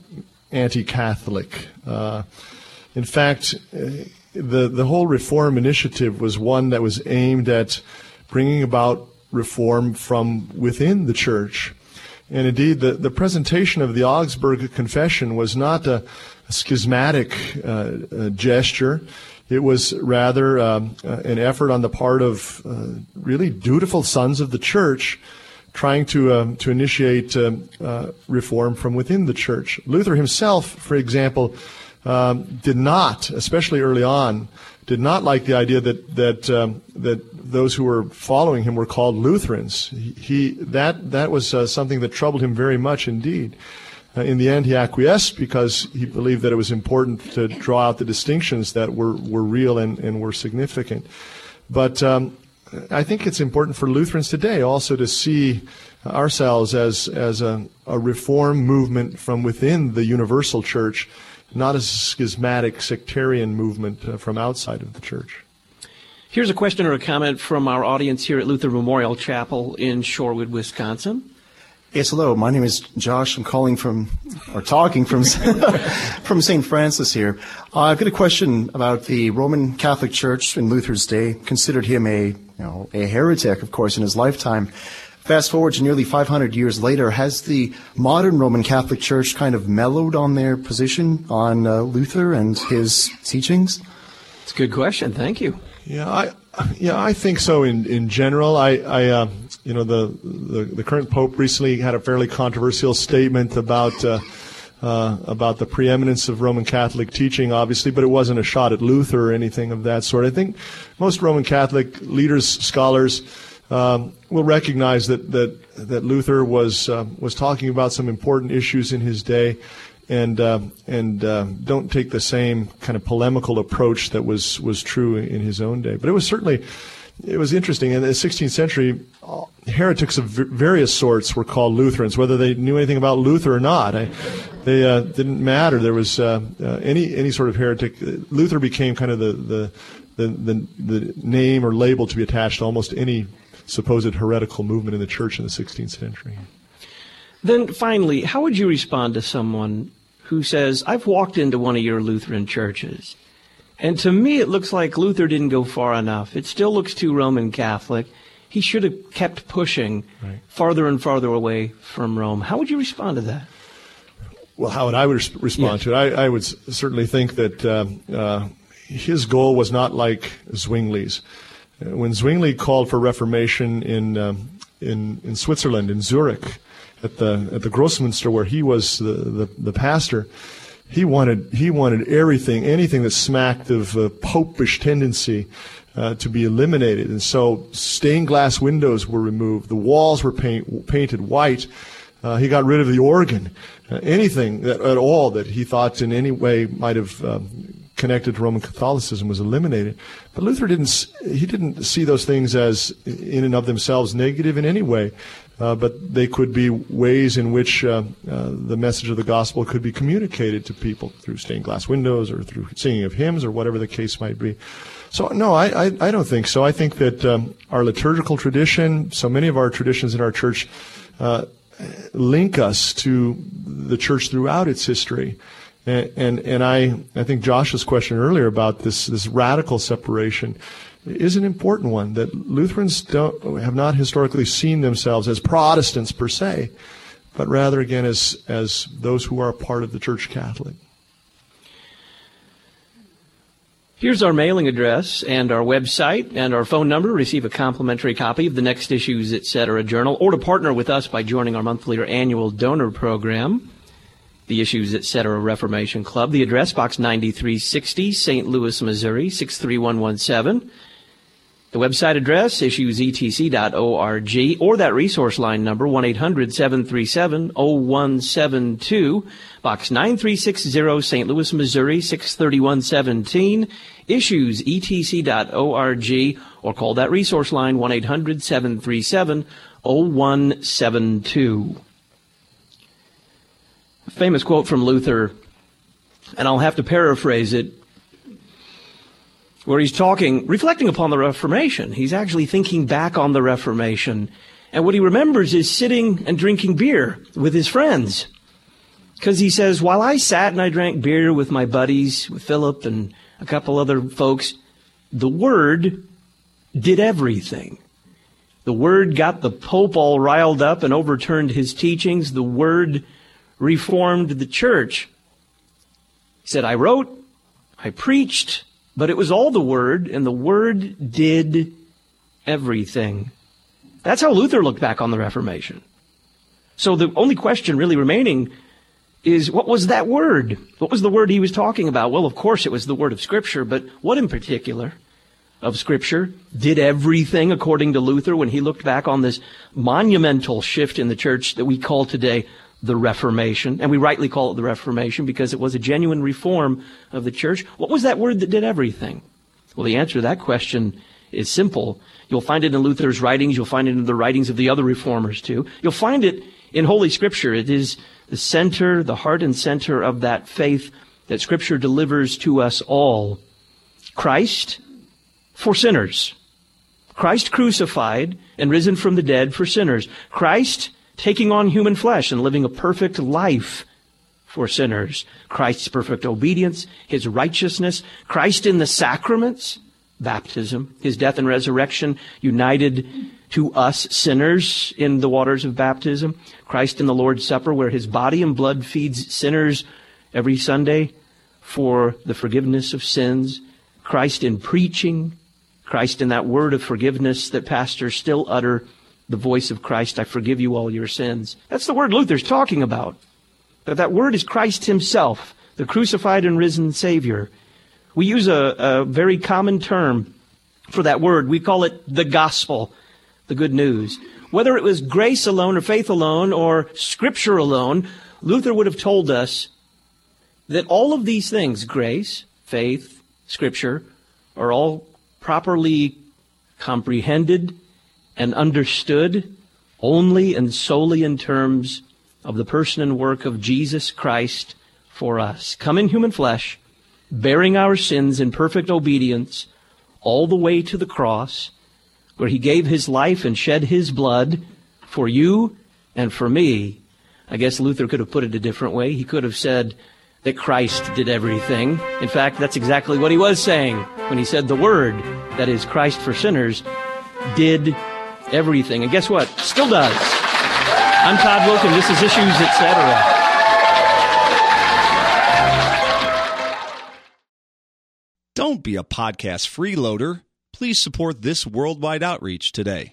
anti-Catholic. Uh, in fact, the the whole Reform initiative was one that was aimed at bringing about reform from within the church. And indeed, the, the presentation of the Augsburg Confession was not a, a schismatic uh, a gesture. It was rather um, uh, an effort on the part of uh, really dutiful sons of the church trying to um, to initiate um, uh, reform from within the church. Luther himself, for example, um, did not, especially early on, did not like the idea that that um, that those who were following him were called Lutherans. He, he that that was uh, something that troubled him very much indeed. Uh, in the end, he acquiesced because he believed that it was important to draw out the distinctions that were, were real and, and were significant. But um, I think it's important for Lutherans today also to see ourselves as as a, a reform movement from within the universal church, not as a schismatic sectarian movement uh, from outside of the church. Here's a question or a comment from our audience here at Luther Memorial Chapel in Shorewood, Wisconsin. Yes, hello. My name is Josh. I'm calling from, or talking from, from Saint Francis here. Uh, I've got a question about the Roman Catholic Church in Luther's day. Considered him a, you know, a heretic, of course, in his lifetime. Fast forward to nearly five hundred years later, has the modern Roman Catholic Church kind of mellowed on their position on uh, Luther and his teachings? It's a good question. Thank you. Yeah, I, yeah, I think so. In in general, I, I uh, you know, the, the the current Pope recently had a fairly controversial statement about uh, uh, about the preeminence of Roman Catholic teaching, obviously, but it wasn't a shot at Luther or anything of that sort. I think most Roman Catholic leaders, scholars, um, will recognize that that that Luther was uh, was talking about some important issues in his day. And uh, and uh, don't take the same kind of polemical approach that was, was true in his own day. But it was certainly, it was interesting. In the sixteenth century, heretics of various sorts were called Lutherans, whether they knew anything about Luther or not. I, they uh, didn't matter. There was uh, uh, any any sort of heretic. Luther became kind of the the, the the the name or label to be attached to almost any supposed heretical movement in the church in the sixteenth century. Then finally, how would you respond to someone who says, I've walked into one of your Lutheran churches, and to me it looks like Luther didn't go far enough. It still looks too Roman Catholic. He should have kept pushing right. farther and farther away from Rome. How would you respond to that? Well, how would I res- respond yes. to it? I, I would s- certainly think that uh, uh, his goal was not like Zwingli's. Uh, when Zwingli called for Reformation in, um, in in Switzerland, in Zurich, at the at the Grossmünster, where he was the, the, the pastor, he wanted he wanted everything, anything that smacked of uh, popish tendency uh, to be eliminated. And so stained glass windows were removed. The walls were paint, painted white. Uh, he got rid of the organ. Uh, anything that, at all that he thought in any way might have um, connected to Roman Catholicism was eliminated. But Luther didn't he didn't see those things as in and of themselves negative in any way. Uh, but they could be ways in which uh, uh, the message of the gospel could be communicated to people through stained glass windows or through singing of hymns or whatever the case might be. So, no, I, I, I don't think so. I think that um, our liturgical tradition, so many of our traditions in our church, uh, link us to the church throughout its history. And, and, and I, I think Josh's question earlier about this, this radical separation is an important one, that Lutherans don't, have not historically seen themselves as Protestants per se, but rather, again, as, as those who are a part of the Church Catholic. Here's our mailing address and our website and our phone number. Receive a complimentary copy of the Next Issues, et cetera journal, or to partner with us by joining our monthly or annual donor program, the Issues, et cetera Reformation Club. The address, Box ninety-three sixty, Saint Louis, Missouri, six three one one seven. The website address, issues e t c dot org, or that resource line number, one eight hundred seven three seven oh one seven two, Box nine three six zero, Saint Louis, Missouri, six three one one seven, issues e t c dot org, or call that resource line, one eight hundred seven three seven oh one seven two. A famous quote from Luther, and I'll have to paraphrase it, where he's talking, reflecting upon the Reformation. He's actually thinking back on the Reformation. And what he remembers is sitting and drinking beer with his friends. Because he says, while I sat and I drank beer with my buddies, with Philip and a couple other folks, the Word did everything. The Word got the Pope all riled up and overturned his teachings. The Word reformed the church. He said, I wrote, I preached, but it was all the Word, and the Word did everything. That's how Luther looked back on the Reformation. So the only question really remaining is, what was that word? What was the word he was talking about? Well, of course it was the word of Scripture, but what in particular of Scripture did everything, according to Luther, when he looked back on this monumental shift in the church that we call today the Reformation? And we rightly call it the Reformation because it was a genuine reform of the church. What was that word that did everything? Well, the answer to that question is simple. You'll find it in Luther's writings. You'll find it in the writings of the other reformers too. You'll find it in Holy Scripture. It is the center, the heart and center of that faith that Scripture delivers to us all. Christ for sinners. Christ crucified and risen from the dead for sinners. Christ taking on human flesh and living a perfect life for sinners. Christ's perfect obedience, His righteousness, Christ in the sacraments, baptism, His death and resurrection united to us sinners in the waters of baptism. Christ in the Lord's Supper, where His body and blood feeds sinners every Sunday for the forgiveness of sins. Christ in preaching. Christ in that word of forgiveness that pastors still utter, the voice of Christ, I forgive you all your sins. That's the word Luther's talking about. But that word is Christ Himself, the crucified and risen Savior. We use a, a very common term for that word. We call it the gospel, the good news. Whether it was grace alone or faith alone or Scripture alone, Luther would have told us that all of these things, grace, faith, Scripture, are all properly comprehended and understood only and solely in terms of the person and work of Jesus Christ for us. Come in human flesh, bearing our sins in perfect obedience, all the way to the cross, where He gave His life and shed His blood for you and for me. I guess Luther could have put it a different way. He could have said that Christ did everything. In fact, that's exactly what he was saying when he said the Word, that is, Christ for sinners, did everything. And guess what? Still does. I'm Todd Wilken. This is Issues, et cetera. Don't be a podcast freeloader. Please support this worldwide outreach today.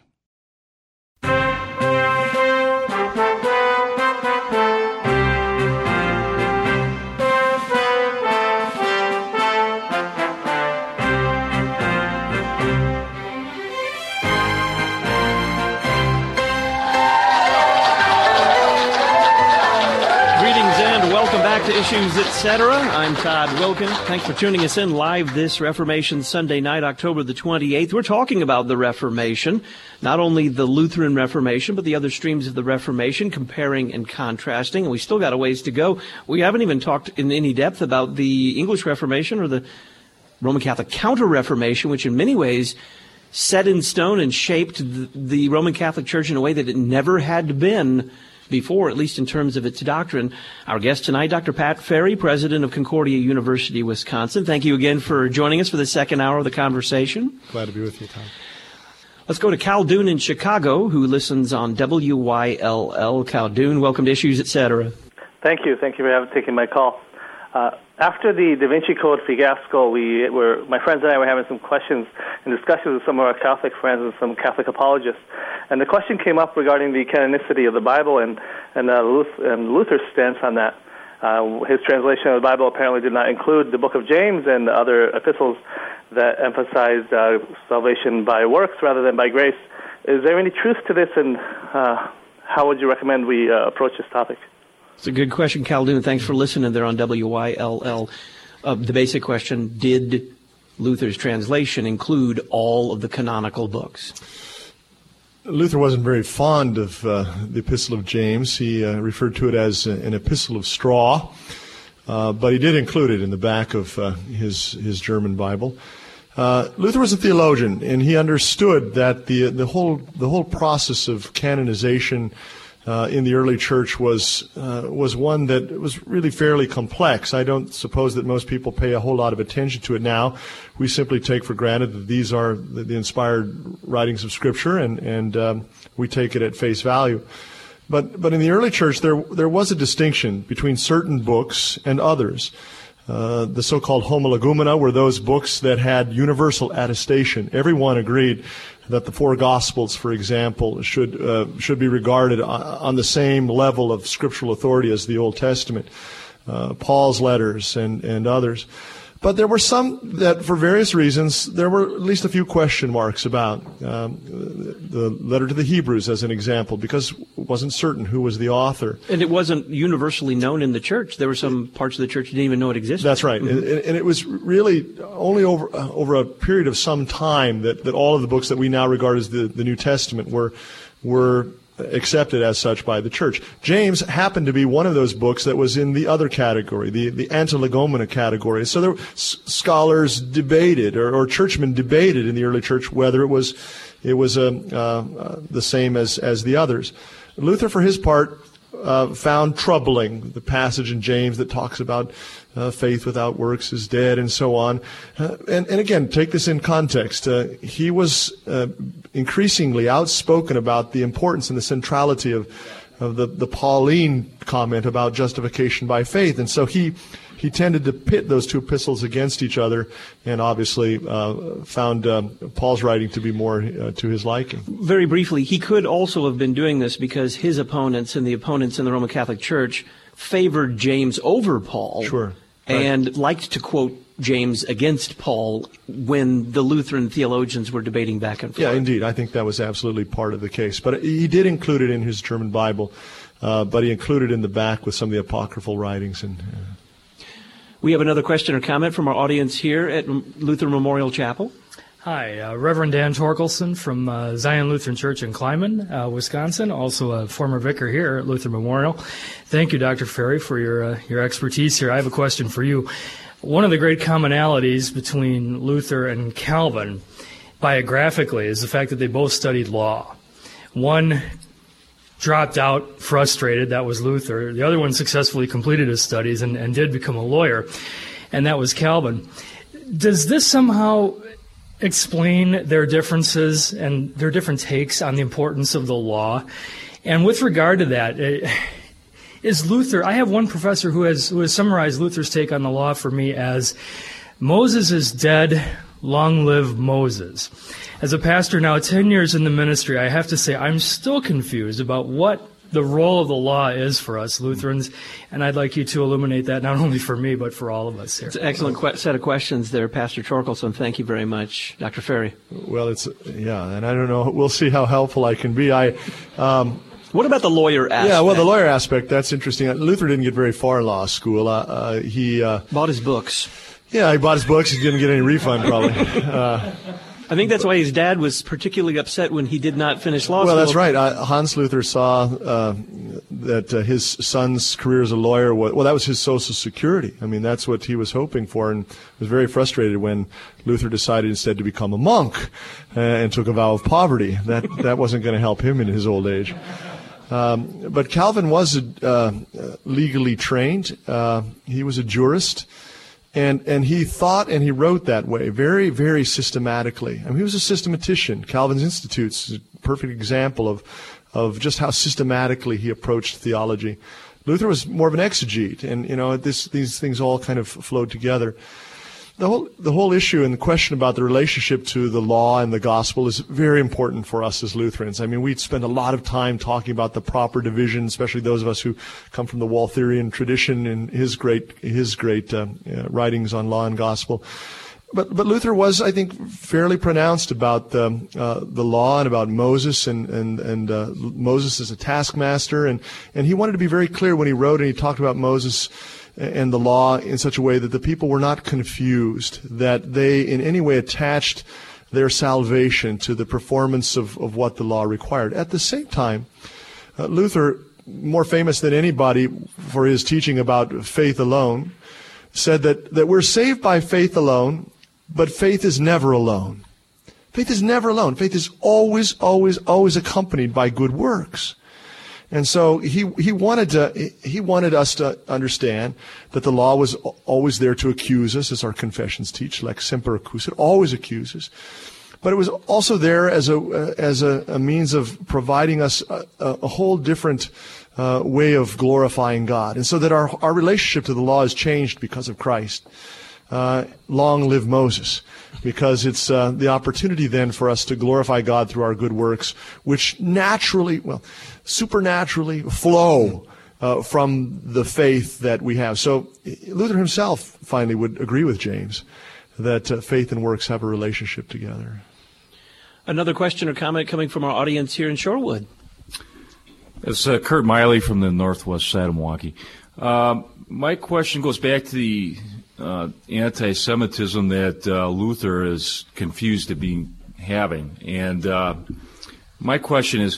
To Issues, et cetera. I'm Todd Wilken. Thanks for tuning us in live this Reformation Sunday night, October the twenty-eighth. We're talking about the Reformation, not only the Lutheran Reformation, but the other streams of the Reformation, comparing and contrasting. And we still got a ways to go. We haven't even talked in any depth about the English Reformation or the Roman Catholic Counter-Reformation, which in many ways set in stone and shaped the, the Roman Catholic Church in a way that it never had been before, at least in terms of its doctrine. Our guest tonight, Doctor Pat Ferry, president of Concordia University, Wisconsin. Thank you again for joining us for the second hour of the conversation. Glad to be with you, Tom. Let's go to Cal Doon in Chicago, who listens on W Y L L. Cal Doon, welcome to Issues, et cetera. Thank you. Thank you for having, taking my call. Uh, after the Da Vinci Code fiasco, we were, my friends and I were having some questions and discussions with some of our Catholic friends and some Catholic apologists. And the question came up regarding the canonicity of the Bible and, and, uh, Luther, and Luther's stance on that. Uh, his translation of the Bible apparently did not include the book of James and other epistles that emphasized uh, salvation by works rather than by grace. Is there any truth to this, and uh, how would you recommend we uh, approach this topic? It's a good question, Cal Doon. Thanks for listening there on W Y L L. Uh, the basic question, did Luther's translation include all of the canonical books? Luther wasn't very fond of uh, the Epistle of James. He uh, referred to it as an epistle of straw, uh, but he did include it in the back of uh, his his German Bible. Uh, Luther was a theologian, and he understood that the the whole the whole process of canonization Uh, in the early church was uh, was one that was really fairly complex. I don't suppose that most people pay a whole lot of attention to it now. We simply take for granted that these are the, the inspired writings of Scripture, and and um, we take it at face value. But but in the early church, there there was a distinction between certain books and others. Uh, the so-called homologumena were those books that had universal attestation. Everyone agreed that the four Gospels, for example, should uh, should be regarded on the same level of scriptural authority as the Old Testament, uh, Paul's letters and, and others. But there were some that, for various reasons, there were at least a few question marks about. Um, the letter to the Hebrews, as an example, because it wasn't certain who was the author. And it wasn't universally known in the church. There were some parts of the church that didn't even know it existed. That's right. Mm-hmm. And, and it was really only over uh, over a period of some time that, that all of the books that we now regard as the, the New Testament were were accepted as such by the church. James happened to be one of those books that was in the other category, the, the antilegomena category. So there s- scholars debated, or, or churchmen debated in the early church whether it was it was uh, uh, the same as, as the others. Luther, for his part, uh, found troubling the passage in James that talks about uh, faith without works is dead, and so on. Uh, and, and again, take this in context. Uh, he was uh, increasingly outspoken about the importance and the centrality of, of the, the Pauline comment about justification by faith. And so he he tended to pit those two epistles against each other, and obviously uh, found um, Paul's writing to be more uh, to his liking. Very briefly, he could also have been doing this because his opponents and the opponents in the Roman Catholic Church favored James over Paul. Sure. And right. liked to quote James against Paul when the Lutheran theologians were debating back and forth. Yeah, indeed. I think that was absolutely part of the case. But he did include it in his German Bible, uh, but he included it in the back with some of the apocryphal writings. And uh, we have another question or comment from our audience here at Luther Memorial Chapel. Hi, uh, Reverend Dan Torkelson from uh, Zion Lutheran Church in Kleiman, uh, Wisconsin, also a former vicar here at Luther Memorial. Thank you, Doctor Ferry, for your uh, your expertise here. I have a question for you. One of the great commonalities between Luther and Calvin, biographically, is the fact that they both studied law. One dropped out frustrated, that was Luther. The other one successfully completed his studies and, and did become a lawyer, and that was Calvin. Does this somehow explain their differences and their different takes on the importance of the law? And with regard to that, is Luther, I have one professor who has who has summarized Luther's take on the law for me as, Moses is dead, long live Moses. As a pastor now ten years in the ministry, I have to say I'm still confused about what the role of the law is for us Lutherans, and I'd like you to illuminate that not only for me, but for all of us here. It's an excellent que- set of questions there, Pastor Torkelson. Thank you very much. Doctor Ferry. Well, it's, yeah, and I don't know, we'll see how helpful I can be. I, um, What about the lawyer aspect? Yeah, well, the lawyer aspect, that's interesting. Luther didn't get very far in law school. Uh, uh, he uh, bought his books. Yeah, he bought his books. He didn't get any refund, probably. Uh, I think that's why his dad was particularly upset when he did not finish law well, school. Well, that's right. Uh, Hans Luther saw uh, that uh, his son's career as a lawyer was, well, that was his social security. I mean, that's what he was hoping for, and was very frustrated when Luther decided instead to become a monk uh, and took a vow of poverty. That that wasn't going to help him in his old age. Um, but Calvin was uh, legally trained. Uh, he was a jurist. And and he thought and he wrote that way, very, very systematically. I mean, he was a systematician. Calvin's Institutes is a perfect example of of just how systematically he approached theology. Luther was more of an exegete, and you know, this these things all kind of flowed together. The whole the whole issue and the question about the relationship to the law and the gospel is very important for us as Lutherans. I mean, we spend a lot of time talking about the proper division, especially those of us who come from the Waltherian tradition and his great his great uh, uh, writings on law and gospel. But but Luther was, I think, fairly pronounced about um, uh, the law and about Moses and and and uh, Moses as a taskmaster, and and he wanted to be very clear when he wrote and he talked about Moses and the law in such a way that the people were not confused, that they in any way attached their salvation to the performance of, of what the law required. At the same time, uh, Luther, more famous than anybody for his teaching about faith alone, said that, that we're saved by faith alone, but faith is never alone. Faith is never alone. Faith is always, always, always accompanied by good works. And so he he wanted to he wanted us to understand that the law was always there to accuse us, as our confessions teach, lex semper accusit, always accuses. But it was also there as a as a, a means of providing us a, a whole different uh, way of glorifying God, and so that our our relationship to the law is changed because of Christ. uh, long live Moses, because it's uh, the opportunity then for us to glorify God through our good works, which naturally, well, supernaturally flow uh, from the faith that we have. So Luther himself finally would agree with James that uh, faith and works have a relationship together. Another question or comment coming from our audience here in Shorewood. It's uh, Kurt Miley from the northwest side of Milwaukee. Uh, my question goes back to the uh, anti-Semitism that uh, Luther is confused to be having. And uh, my question is,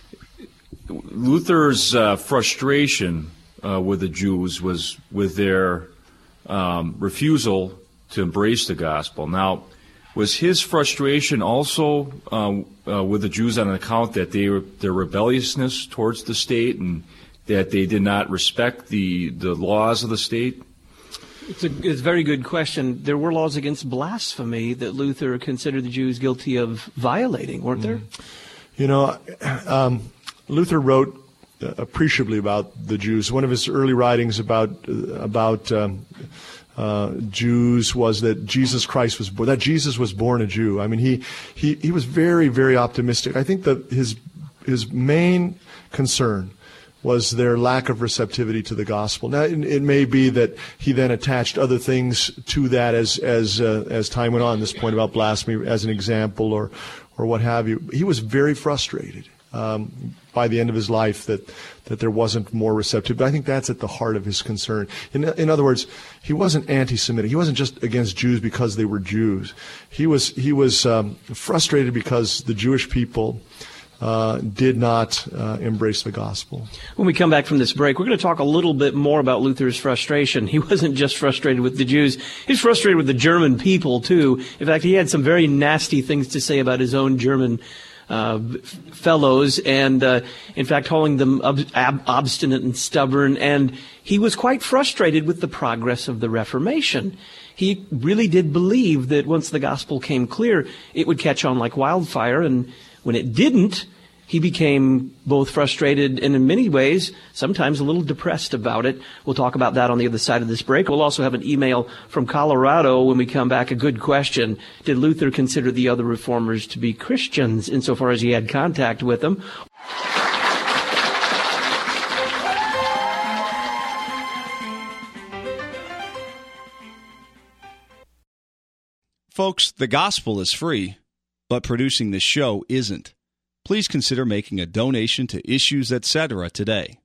Luther's uh, frustration uh, with the Jews was with their um, refusal to embrace the gospel. Now, was his frustration also uh, uh, with the Jews on account that they were, their rebelliousness towards the state and that they did not respect the, the laws of the state? It's a, it's a very good question. There were laws against blasphemy that Luther considered the Jews guilty of violating, weren't there? You know, um, Luther wrote uh, appreciably about the Jews. One of his early writings about uh, about um, uh, Jews was that Jesus Christ was born, that Jesus was born a Jew. I mean, he he he was very, very optimistic. I think that his his main concern was their lack of receptivity to the gospel. Now, it, it may be that he then attached other things to that as as uh, as time went on. This point about blasphemy as an example, or or what have you. He was very frustrated um, by the end of his life that that there wasn't more receptive. But I think that's at the heart of his concern. In in other words, he wasn't anti-Semitic. He wasn't just against Jews because they were Jews. He was he was um, frustrated because the Jewish people Uh, did not uh, embrace the gospel. When we come back from this break, we're going to talk a little bit more about Luther's frustration. He wasn't just frustrated with the Jews. He was frustrated with the German people, too. In fact, he had some very nasty things to say about his own German uh, fellows, and uh, in fact, calling them ob- ob- obstinate and stubborn. And he was quite frustrated with the progress of the Reformation. He really did believe that once the gospel came clear, it would catch on like wildfire, and when it didn't, he became both frustrated and in many ways, sometimes a little depressed about it. We'll talk about that on the other side of this break. We'll also have an email from Colorado when we come back. A good question. Did Luther consider the other reformers to be Christians insofar as he had contact with them? Folks, the gospel is free, but producing this show isn't. Please consider making a donation to Issues Etc. today.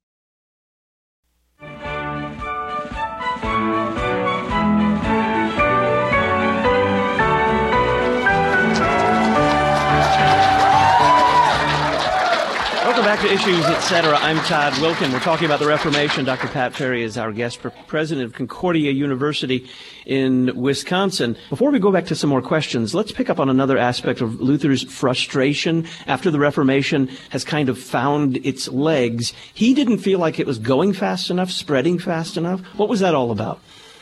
Welcome back to Issues Etc. I'm Todd Wilkin. We're talking about the Reformation. Doctor Pat Ferry is our guest, president of Concordia University in Wisconsin. Before we go back to some more questions, let's pick up on another aspect of Luther's frustration after the Reformation has kind of found its legs. He didn't feel like it was going fast enough, spreading fast enough. What was that all about?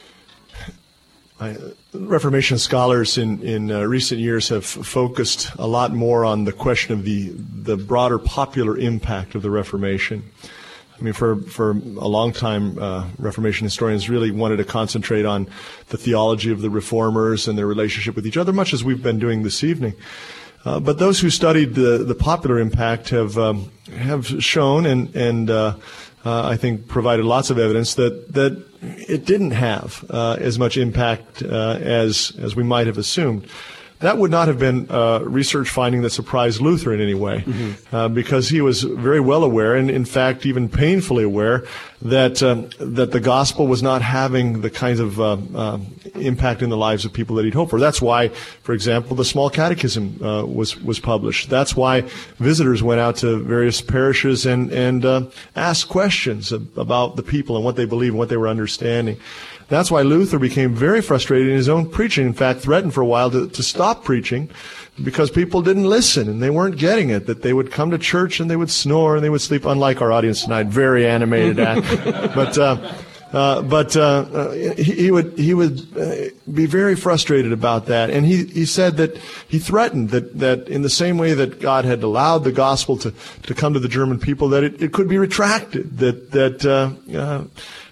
I, Reformation scholars in, in uh, recent years have focused a lot more on the question of the the broader popular impact of the Reformation. I mean, for for a long time, uh, Reformation historians really wanted to concentrate on the theology of the Reformers and their relationship with each other, much as we've been doing this evening. Uh, but those who studied the, the popular impact have um, have shown and and uh, uh, I think provided lots of evidence that that it didn't have uh, as much impact uh, as as we might have assumed. That would not have been a research finding that surprised Luther in any way, mm-hmm. uh, because he was very well aware, and in fact even painfully aware, that um, that the gospel was not having the kinds of uh, uh, impact in the lives of people that he'd hoped for. That's why, for example, the Small Catechism uh, was was published. That's why visitors went out to various parishes and and uh, asked questions about the people and what they believed and what they were understanding. That's why Luther became very frustrated in his own preaching. In fact, threatened for a while to, to stop preaching because people didn't listen and they weren't getting it, that they would come to church and they would snore and they would sleep, unlike our audience tonight, very animated act. But, uh, uh, but, uh, uh he, he would, he would uh, be very frustrated about that. And he, he said that he threatened that, that in the same way that God had allowed the gospel to, to come to the German people, that it, it could be retracted, that, that, uh, uh,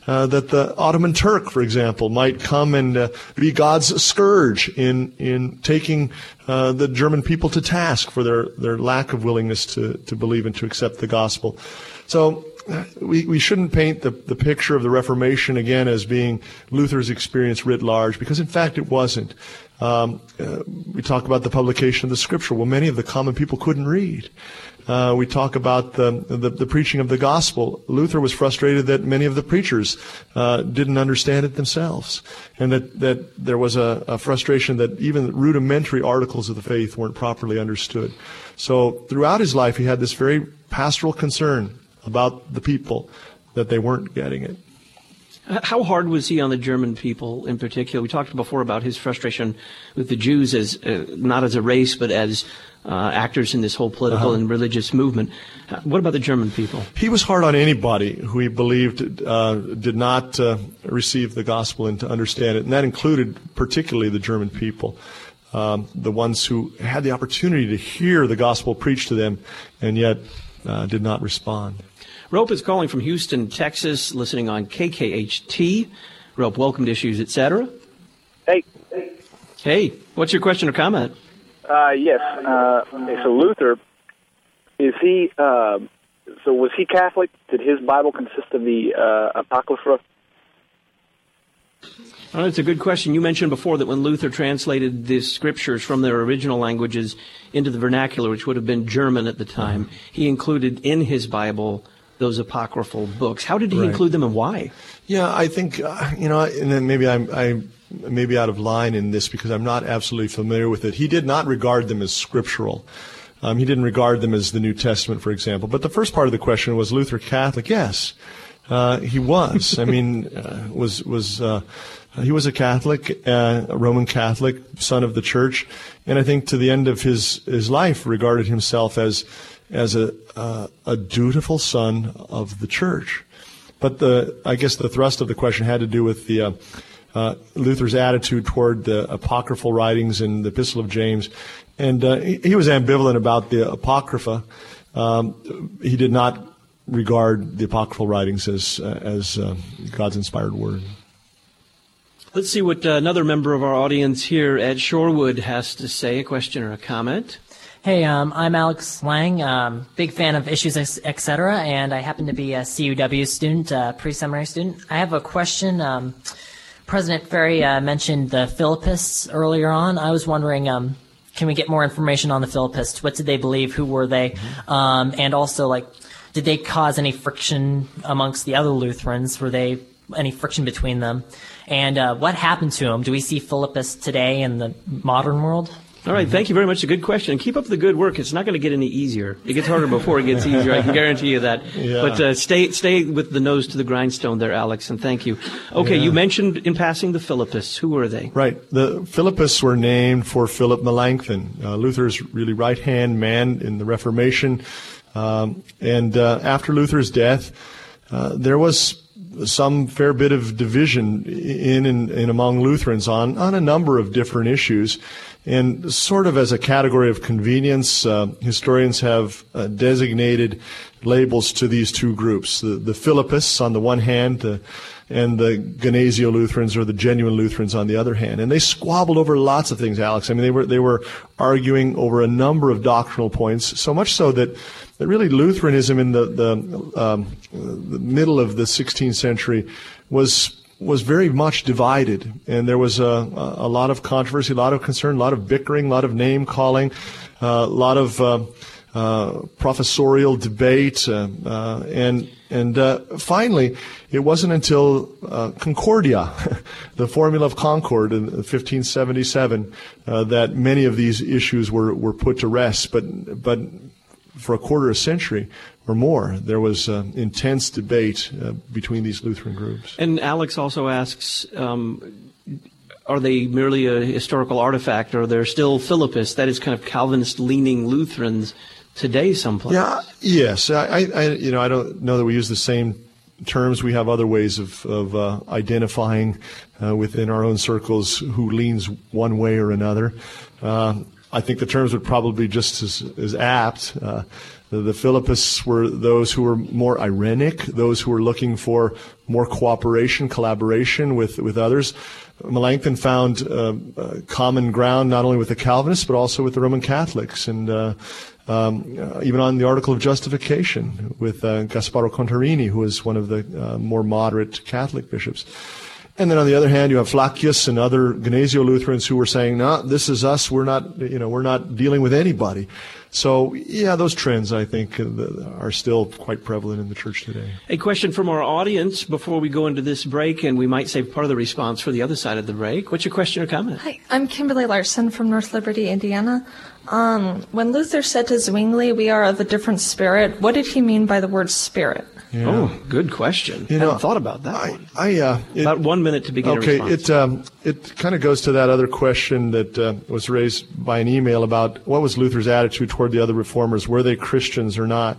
uh, that the Ottoman Turk, for example, might come and uh, be God's scourge in in taking uh, the German people to task for their, their lack of willingness to, to believe and to accept the gospel. So we, we shouldn't paint the, the picture of the Reformation again as being Luther's experience writ large, because in fact it wasn't. Um, uh, we talk about the publication of the Scripture. Well, many of the common people couldn't read. Uh, we talk about the, the the preaching of the gospel. Luther was frustrated that many of the preachers uh, didn't understand it themselves, and that, that there was a, a frustration that even rudimentary articles of the faith weren't properly understood. So throughout his life, he had this very pastoral concern about the people, that they weren't getting it. How hard was he on the German people in particular? We talked before about his frustration with the Jews as uh, not as a race, but as uh, actors in this whole political uh-huh. and religious movement. Uh, what about the German people? He was hard on anybody who he believed uh, did not uh, receive the gospel and to understand it, and that included particularly the German people, um, the ones who had the opportunity to hear the gospel preached to them and yet uh, did not respond. Rope is calling from Houston, Texas, listening on K K H T. Rope, welcome to Issues, et cetera. Hey. Hey, what's your question or comment? Uh, yes. Uh, so Luther, is he, uh, so was he Catholic? Did his Bible consist of the uh, Apocrypha? Oh, that's a good question. You mentioned before that when Luther translated the scriptures from their original languages into the vernacular, which would have been German at the time, mm-hmm. he included in his Bible those apocryphal books. How did he right. include them and why? Yeah, I think, uh, you know, and then maybe I'm, I may be out of line in this because I'm not absolutely familiar with it. He did not regard them as scriptural. Um, he didn't regard them as the New Testament, for example. But the first part of the question was Luther Catholic? Yes, uh, he was. I mean, uh, was, was, uh, he was a Catholic, uh, a Roman Catholic, son of the church. And I think to the end of his, his life regarded himself as as a uh, a dutiful son of the church. But the I guess the thrust of the question had to do with the uh, uh, Luther's attitude toward the apocryphal writings in the Epistle of James, and uh, he, he was ambivalent about the Apocrypha. Um, he did not regard the apocryphal writings as uh, as uh, God's inspired word. Let's see what uh, another member of our audience here at Shorewood has to say. A question or a comment? Hey, um, I'm Alex Lang, um, big fan of Issues, et cetera, and I happen to be a C U W student, uh, pre-seminary student. I have a question. Um, President Ferry uh, mentioned the Philippists earlier on. I was wondering, um, can we get more information on the Philippists? What did they believe? Who were they? Mm-hmm. Um, and also, like, did they cause any friction amongst the other Lutherans? Were they any friction between them? And uh, what happened to them? Do we see Philippists today in the modern world? All right, thank you very much. A good question. Keep up the good work. It's not going to get any easier. It gets harder before it gets easier. I can guarantee you that. Yeah. But uh, stay stay with the nose to the grindstone there, Alex, and thank you. Okay, yeah. You mentioned in passing the Philippists. Who were they? Right. The Philippists were named for Philip Melanchthon, uh, Luther's really right-hand man in the Reformation. Um, and uh, after Luther's death, uh, there was some fair bit of division in and, and among Lutherans on, on a number of different issues. And sort of as a category of convenience, uh, historians have uh, designated labels to these two groups. The, the Philippists on the one hand, uh, and the Gnesio Lutherans or the genuine Lutherans on the other hand. And they squabbled over lots of things, Alex. I mean, they were, they were arguing over a number of doctrinal points, so much so that, that really Lutheranism in the, the, um, the middle of the sixteenth century was was very much divided, and there was a, a lot of controversy, a lot of concern, a lot of bickering, a lot of name calling, uh, a lot of uh, uh, professorial debate, uh, uh, and and uh, finally, it wasn't until uh, Concordia, the Formula of Concord in fifteen seventy-seven, uh, that many of these issues were were put to rest. But but for a quarter of a century or more, there was uh, intense debate uh, between these Lutheran groups. And Alex also asks, um, are they merely a historical artifact, or are there still Philippists, that is kind of Calvinist-leaning Lutherans today someplace? Yeah, yes. I, I, you know, I don't know that we use the same terms. We have other ways of, of uh, identifying uh, within our own circles who leans one way or another. Uh, I think the terms would probably be just as, as apt. Uh, the, the Philippists were those who were more irenic, those who were looking for more cooperation, collaboration with, with others. Melanchthon found uh, uh, common ground not only with the Calvinists but also with the Roman Catholics, and uh, um, uh, even on the Article of Justification with uh, Gasparo Contarini, who was one of the uh, more moderate Catholic bishops. And then on the other hand, you have Flacius and other Gnesio Lutherans who were saying, "No, this is us. We're not, you know, we're not dealing with anybody." So, yeah, those trends, I think, are still quite prevalent in the church today. A question from our audience before we go into this break, and we might save part of the response for the other side of the break. What's your question or comment? Hi, I'm Kimberly Larson from North Liberty, Indiana. Um, when Luther said to Zwingli, "We are of a different spirit," what did he mean by the word spirit? Yeah. Oh, good question. You I know, hadn't thought about that I, one. I, uh, it, About one minute to begin okay, a response. it um, it kind of goes to that other question that uh, was raised by an email about what was Luther's attitude toward the other reformers. Were they Christians or not?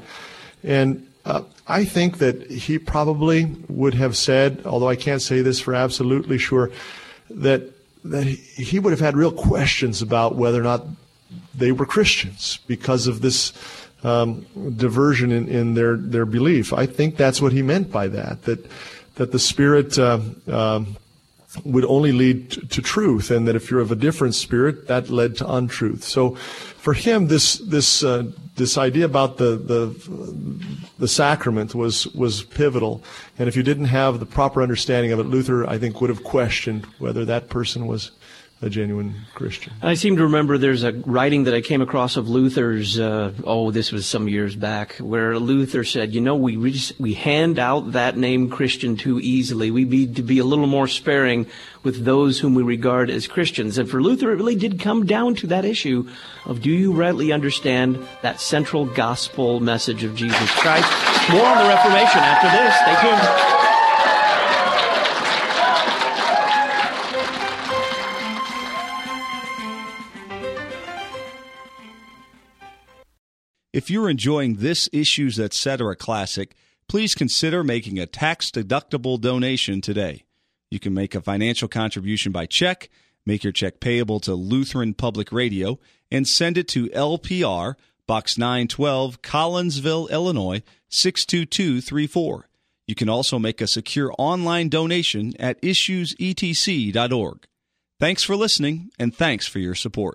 And uh, I think that he probably would have said, although I can't say this for absolutely sure, that that he, he would have had real questions about whether or not they were Christians because of this Um, diversion in, in their, their belief. I think that's what he meant by that, that that the Spirit uh, um, would only lead to, to truth, and that if you're of a different spirit, that led to untruth. So for him, this this uh, this idea about the, the the sacrament was was pivotal, and if you didn't have the proper understanding of it, Luther, I think, would have questioned whether that person was a genuine Christian. I seem to remember there's a writing that I came across of Luther's, uh, oh, this was some years back, where Luther said, you know, we we, just, we hand out that name Christian too easily. We need to be a little more sparing with those whom we regard as Christians. And for Luther, it really did come down to that issue of, do you rightly understand that central gospel message of Jesus Christ? More on the Reformation after this. Stay tuned. If you're enjoying this Issues Etc. Classic, please consider making a tax-deductible donation today. You can make a financial contribution by check, make your check payable to Lutheran Public Radio, and send it to L P R, Box nine twelve, Collinsville, Illinois, six two two three four. You can also make a secure online donation at issues e t c dot org. Thanks for listening, and thanks for your support.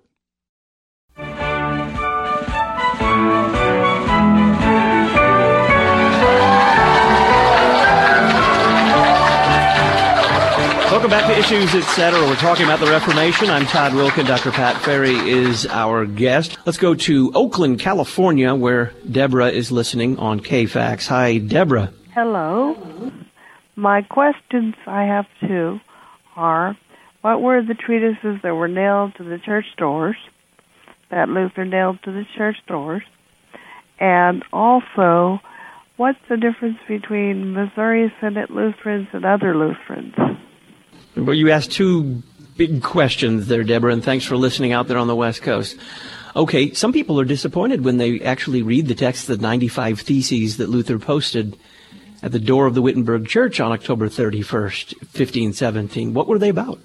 Welcome back to Issues Etc. We're talking about the Reformation. I'm Todd Wilkin. Doctor Pat Ferry is our guest. Let's go to Oakland, California, where Deborah is listening on K FAX. Hi, Deborah. Hello. My questions, I have two, are, what were the treatises that were nailed to the church doors, that Luther nailed to the church doors? And also, what's the difference between Missouri Synod Lutherans and other Lutherans? Well, you asked two big questions there, Deborah, and thanks for listening out there on the West Coast. Okay, some people are disappointed when they actually read the text of the ninety-five Theses that Luther posted at the door of the Wittenberg Church on October thirty-first, fifteen seventeen. What were they about?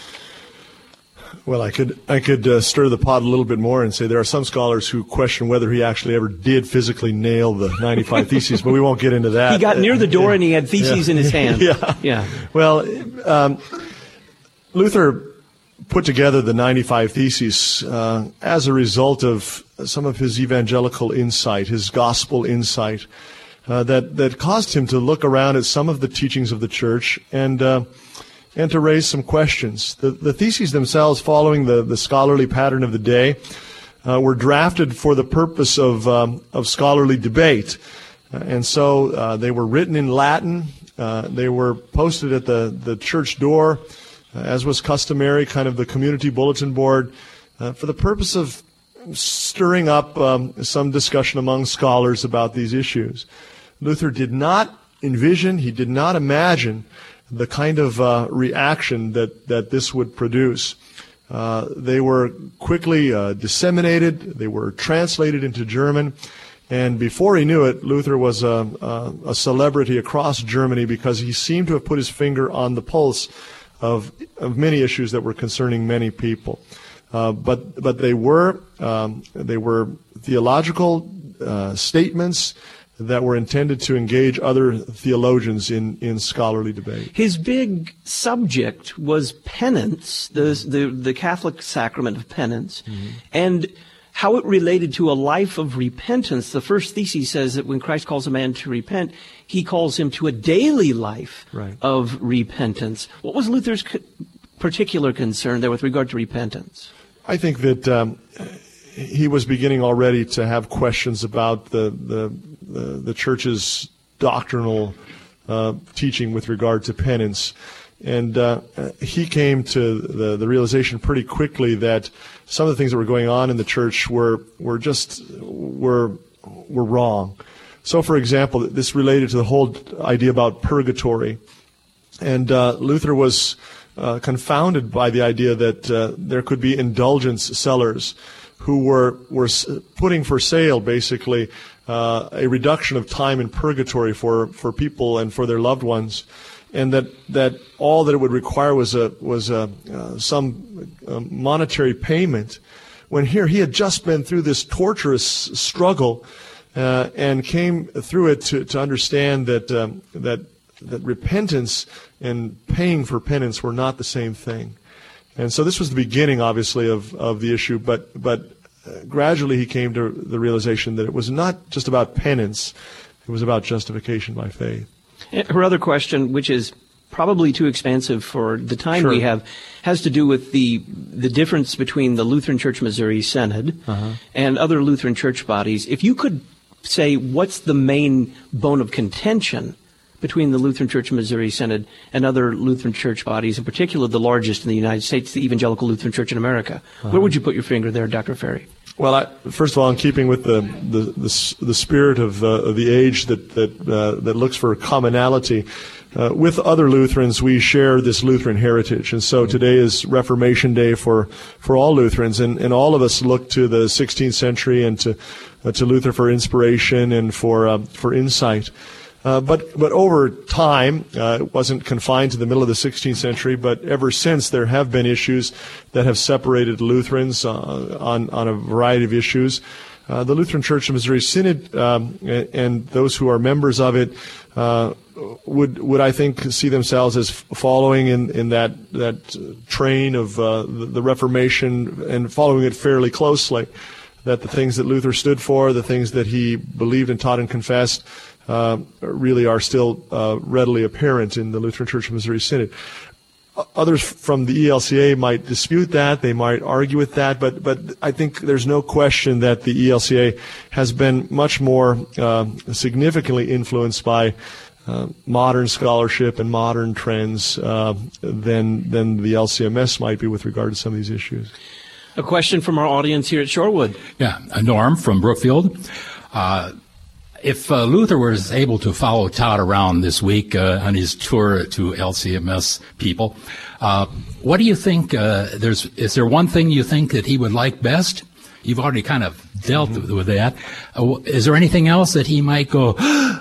Well, I could I could uh, stir the pot a little bit more and say there are some scholars who question whether he actually ever did physically nail the ninety-five Theses, but we won't get into that. He got near the door and he had theses yeah. in his hand. Yeah. yeah. Well, um, Luther put together the ninety-five Theses uh, as a result of some of his evangelical insight, his gospel insight, uh, that, that caused him to look around at some of the teachings of the church and uh, and to raise some questions. The, the theses themselves, following the, the scholarly pattern of the day, uh, were drafted for the purpose of um, of scholarly debate. Uh, and so uh, they were written in Latin. Uh, they were posted at the, the church door, uh, as was customary, kind of the community bulletin board, uh, for the purpose of stirring up um, some discussion among scholars about these issues. Luther did not envision, he did not imagine the kind of uh, reaction that, that this would produce. Uh, they were quickly uh, disseminated, they were translated into German, and before he knew it, Luther was a, a, a celebrity across Germany because he seemed to have put his finger on the pulse of, of many issues that were concerning many people. Uh, but but they were um, they were theological uh, statements that were intended to engage other theologians in, in scholarly debate. His big subject was penance, the the, the Catholic sacrament of penance, mm-hmm. and how it related to a life of repentance. The first thesis says that when Christ calls a man to repent, he calls him to a daily life right. of repentance. What was Luther's co- particular concern there with regard to repentance? I think that um, he was beginning already to have questions about the the, the, the church's doctrinal uh, teaching with regard to penance. And uh, he came to the, the realization pretty quickly that some of the things that were going on in the church were were just were were wrong. So, for example, this related to the whole idea about purgatory, and uh, Luther was uh, confounded by the idea that uh, there could be indulgence sellers who were were putting for sale basically uh, a reduction of time in purgatory for for people and for their loved ones. And that, that all that it would require was a was a uh, some uh, monetary payment. When here he had just been through this torturous struggle, uh, and came through it to, to understand that um, that that repentance and paying for penance were not the same thing. And so this was the beginning, obviously, of, of the issue. But but uh, gradually he came to the realization that it was not just about penance; it was about justification by faith. Her other question, which is probably too expansive for the time sure. we have, has to do with the the difference between the Lutheran Church Missouri Synod uh-huh. and other Lutheran church bodies. If you could say what's the main bone of contention between the Lutheran Church Missouri Synod and other Lutheran church bodies, in particular the largest in the United States, the Evangelical Lutheran Church in America, uh-huh. where would you put your finger there, Doctor Ferry? Well, I, first of all, in keeping with the the, the, the spirit of, uh, of the age that that uh, that looks for commonality, uh, with other Lutherans, we share this Lutheran heritage, and so today is Reformation Day for for all Lutherans, and, and all of us look to the sixteenth century and to uh, to Luther for inspiration and for uh, for insight. Uh, but but over time, uh, it wasn't confined to the middle of the sixteenth century, but ever since there have been issues that have separated Lutherans uh, on, on a variety of issues. Uh, the Lutheran Church of Missouri Synod um, and, and those who are members of it uh, would would I think see themselves as following in, in that that train of uh, the, the Reformation and following it fairly closely. That the things that Luther stood for, the things that he believed and taught and confessed, Uh, really are still uh, readily apparent in the Lutheran Church of Missouri Synod. Others from the E L C A might dispute that, they might argue with that, but but I think there's no question that the E L C A has been much more uh, significantly influenced by uh, modern scholarship and modern trends uh, than than the L C M S might be with regard to some of these issues. A question from our audience here at Shorewood. Yeah, Norm from Brookfield. Uh, If uh, Luther was able to follow Todd around this week uh, on his tour to L C M S people, uh, what do you think? Uh, there's is there one thing you think that he would like best? You've already kind of dealt mm-hmm. with that. Uh, is there anything else that he might go?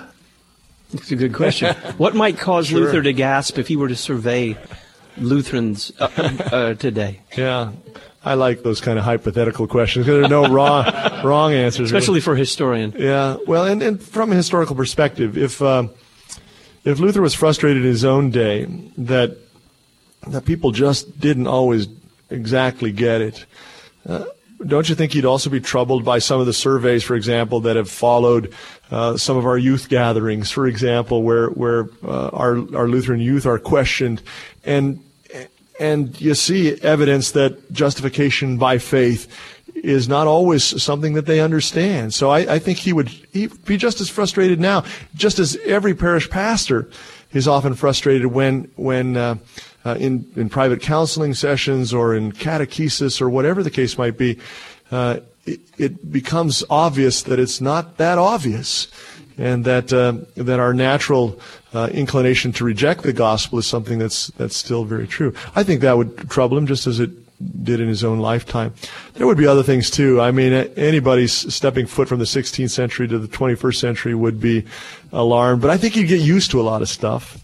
That's a good question. What might cause sure. Luther to gasp if he were to survey Lutherans uh, uh, today? Yeah. I like those kind of hypothetical questions because there are no wrong wrong answers. Especially for a historian. Yeah. Well, and, and from a historical perspective, if uh, if Luther was frustrated in his own day that that people just didn't always exactly get it, uh, don't you think he'd also be troubled by some of the surveys, for example, that have followed uh, some of our youth gatherings, for example, where where uh, our our Lutheran youth are questioned, and And you see evidence that justification by faith is not always something that they understand. So I, I think he would he'd be just as frustrated now, just as every parish pastor is often frustrated when when uh, uh, in in private counseling sessions or in catechesis or whatever the case might be, uh, it, it becomes obvious that it's not that obvious, and that uh, that our natural uh, inclination to reject the gospel is something that's that's still very true. I think that would trouble him, just as it did in his own lifetime. There would be other things too. I mean, anybody stepping foot from the sixteenth century to the twenty-first century would be alarmed, but I think he'd get used to a lot of stuff.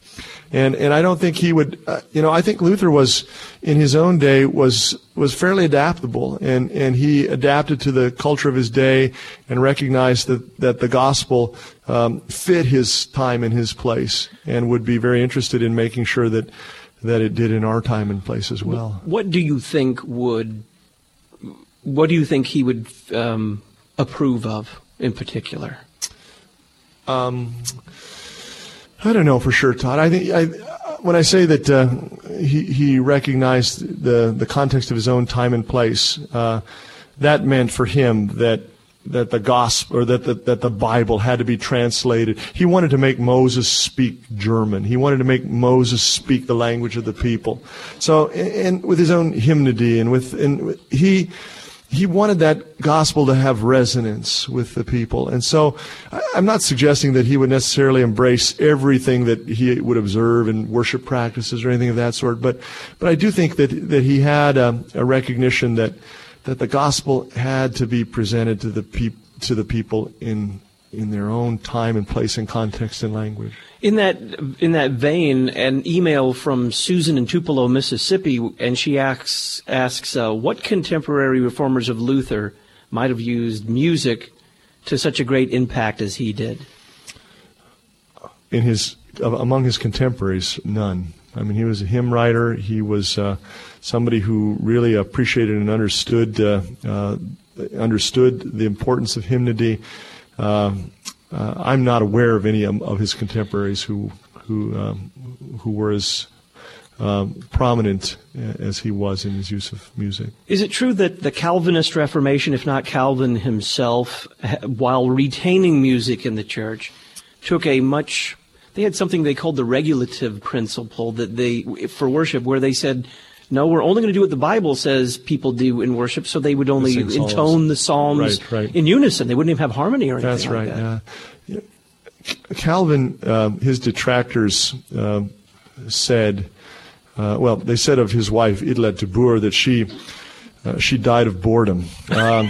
And and I don't think he would, uh, you know, I think Luther was, in his own day, was was fairly adaptable, and, and he adapted to the culture of his day and recognized that, that the gospel um, fit his time and his place, and would be very interested in making sure that that it did in our time and place as well. What do you think would, what do you think he would um, approve of in particular? Um, I don't know for sure, Todd. I think I, when I say that uh, he he recognized the the context of his own time and place, uh, that meant for him that that the gospel or that the, that the Bible had to be translated. He wanted to make Moses speak German. He wanted to make Moses speak the language of the people. So, and with his own hymnody and with and he. He wanted that gospel to have resonance with the people. And so I'm not suggesting that he would necessarily embrace everything that he would observe in worship practices or anything of that sort, but but I do think that that he had a, a recognition that that the gospel had to be presented to the peop, to the people in in their own time and place and context and language. In that in that vein, an email from Susan in Tupelo, Mississippi, and she asks, asks uh, what contemporary reformers of Luther might have used music to such a great impact as he did? In his among his contemporaries, none. I mean, he was a hymn writer. He was uh, somebody who really appreciated and understood uh, uh, understood the importance of hymnody. Uh, uh, I'm not aware of any of, of his contemporaries who who um, who were as um, prominent as he was in his use of music. Is it true that the Calvinist Reformation, if not Calvin himself, while retaining music in the church, took a much they had something they called the regulative principle that they for worship, where they said, no, we're only going to do what the Bible says people do in worship, so they would only intone the Psalms right, right. in unison. They wouldn't even have harmony or anything That's like right, that. yeah. Calvin, uh, his detractors uh, said, uh, well, they said of his wife, Idlet de Boer, that she uh, she died of boredom. Um,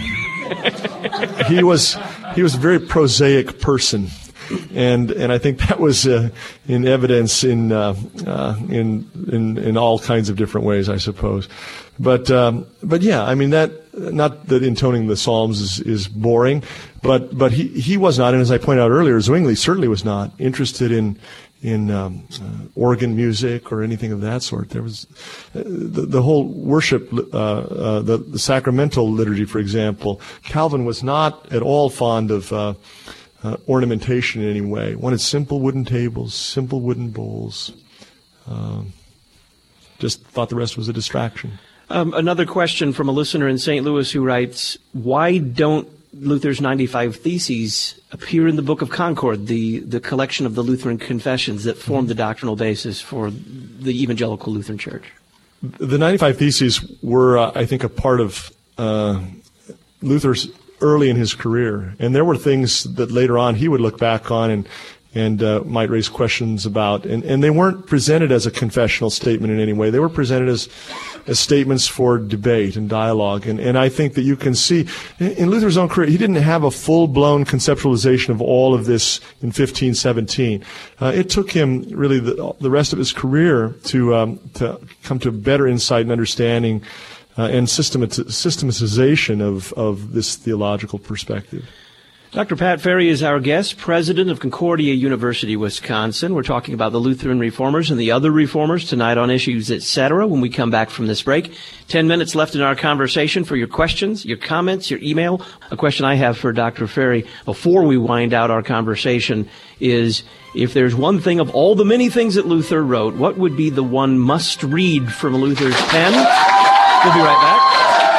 he was he was a very prosaic person. And and I think that was uh, in evidence in, uh, uh, in in in all kinds of different ways, I suppose. But um, but yeah, I mean that not that intoning the Psalms is, is boring, but but he, he was not, and as I pointed out earlier, Zwingli certainly was not interested in in um, uh, organ music or anything of that sort. There was uh, the, the whole worship, uh, uh, the, the sacramental liturgy, for example. Calvin was not at all fond of. Uh, Uh, ornamentation in any way. Wanted simple wooden tables, simple wooden bowls. Um, just thought the rest was a distraction. Um, another question from a listener in Saint Louis who writes, why don't Luther's ninety-five Theses appear in the Book of Concord, the, the collection of the Lutheran confessions that form the doctrinal basis for the Evangelical Lutheran Church? The ninety-five Theses were, uh, I think, a part of uh, Luther's early in his career, and there were things that later on he would look back on and and uh, might raise questions about, and, and they weren't presented as a confessional statement in any way. They were presented as as statements for debate and dialogue, and, and I think that you can see in Luther's own career, he didn't have a full-blown conceptualization of all of this in fifteen seventeen. Uh, it took him really the, the rest of his career to um, to come to better insight and understanding Uh, and systemat- systematization of, of this theological perspective. Doctor Pat Ferry is our guest, president of Concordia University, Wisconsin. We're talking about the Lutheran Reformers and the other Reformers tonight on Issues, et cetera. When we come back from this break, ten minutes left in our conversation for your questions, your comments, your email. A question I have for Doctor Ferry before we wind out our conversation is, if there's one thing of all the many things that Luther wrote, what would be the one must-read from Luther's pen? We'll be right back.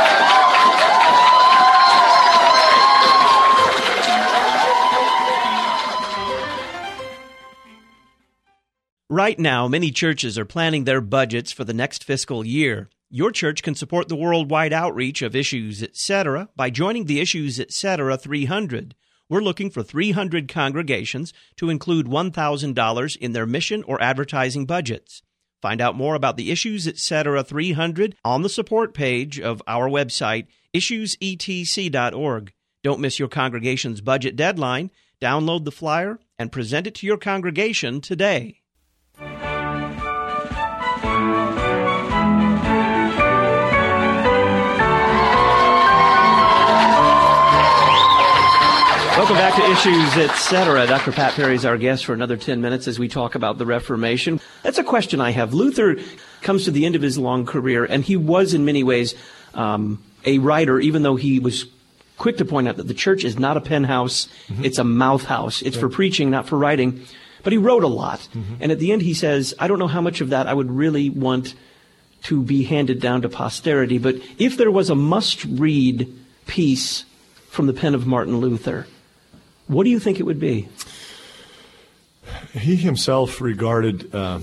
Right now, many churches are planning their budgets for the next fiscal year. Your church can support the worldwide outreach of Issues, et cetera by joining the Issues, et cetera three hundred. We're looking for three hundred congregations to include one thousand dollars in their mission or advertising budgets. Find out more about the Issues, et cetera three hundred on the support page of our website, issues e t c dot org. Don't miss your congregation's budget deadline. Download the flyer and present it to your congregation today. Welcome back to Issues, et cetera. Doctor Pat Perry is our guest for another ten minutes as we talk about the Reformation. That's a question I have. Luther comes to the end of his long career, and he was in many ways um, a writer, even though he was quick to point out that the church is not a pen house, mm-hmm. it's a mouth house. It's yeah. for preaching, not for writing. But he wrote a lot. Mm-hmm. And at the end he says, I don't know how much of that I would really want to be handed down to posterity, but if there was a must-read piece from the pen of Martin Luther, what do you think it would be? He himself regarded uh,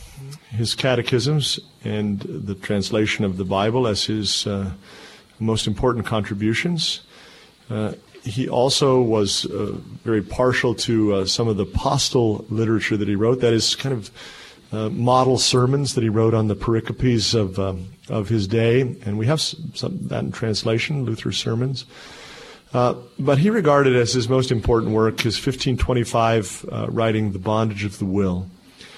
his catechisms and the translation of the Bible as his uh, most important contributions. Uh, he also was uh, very partial to uh, some of the apostle literature that he wrote. That is kind of uh, model sermons that he wrote on the pericopes of um, of his day, and we have some, some that in translation, Luther's sermons. Uh, but he regarded as his most important work his fifteen twenty-five uh, writing, The Bondage of the Will.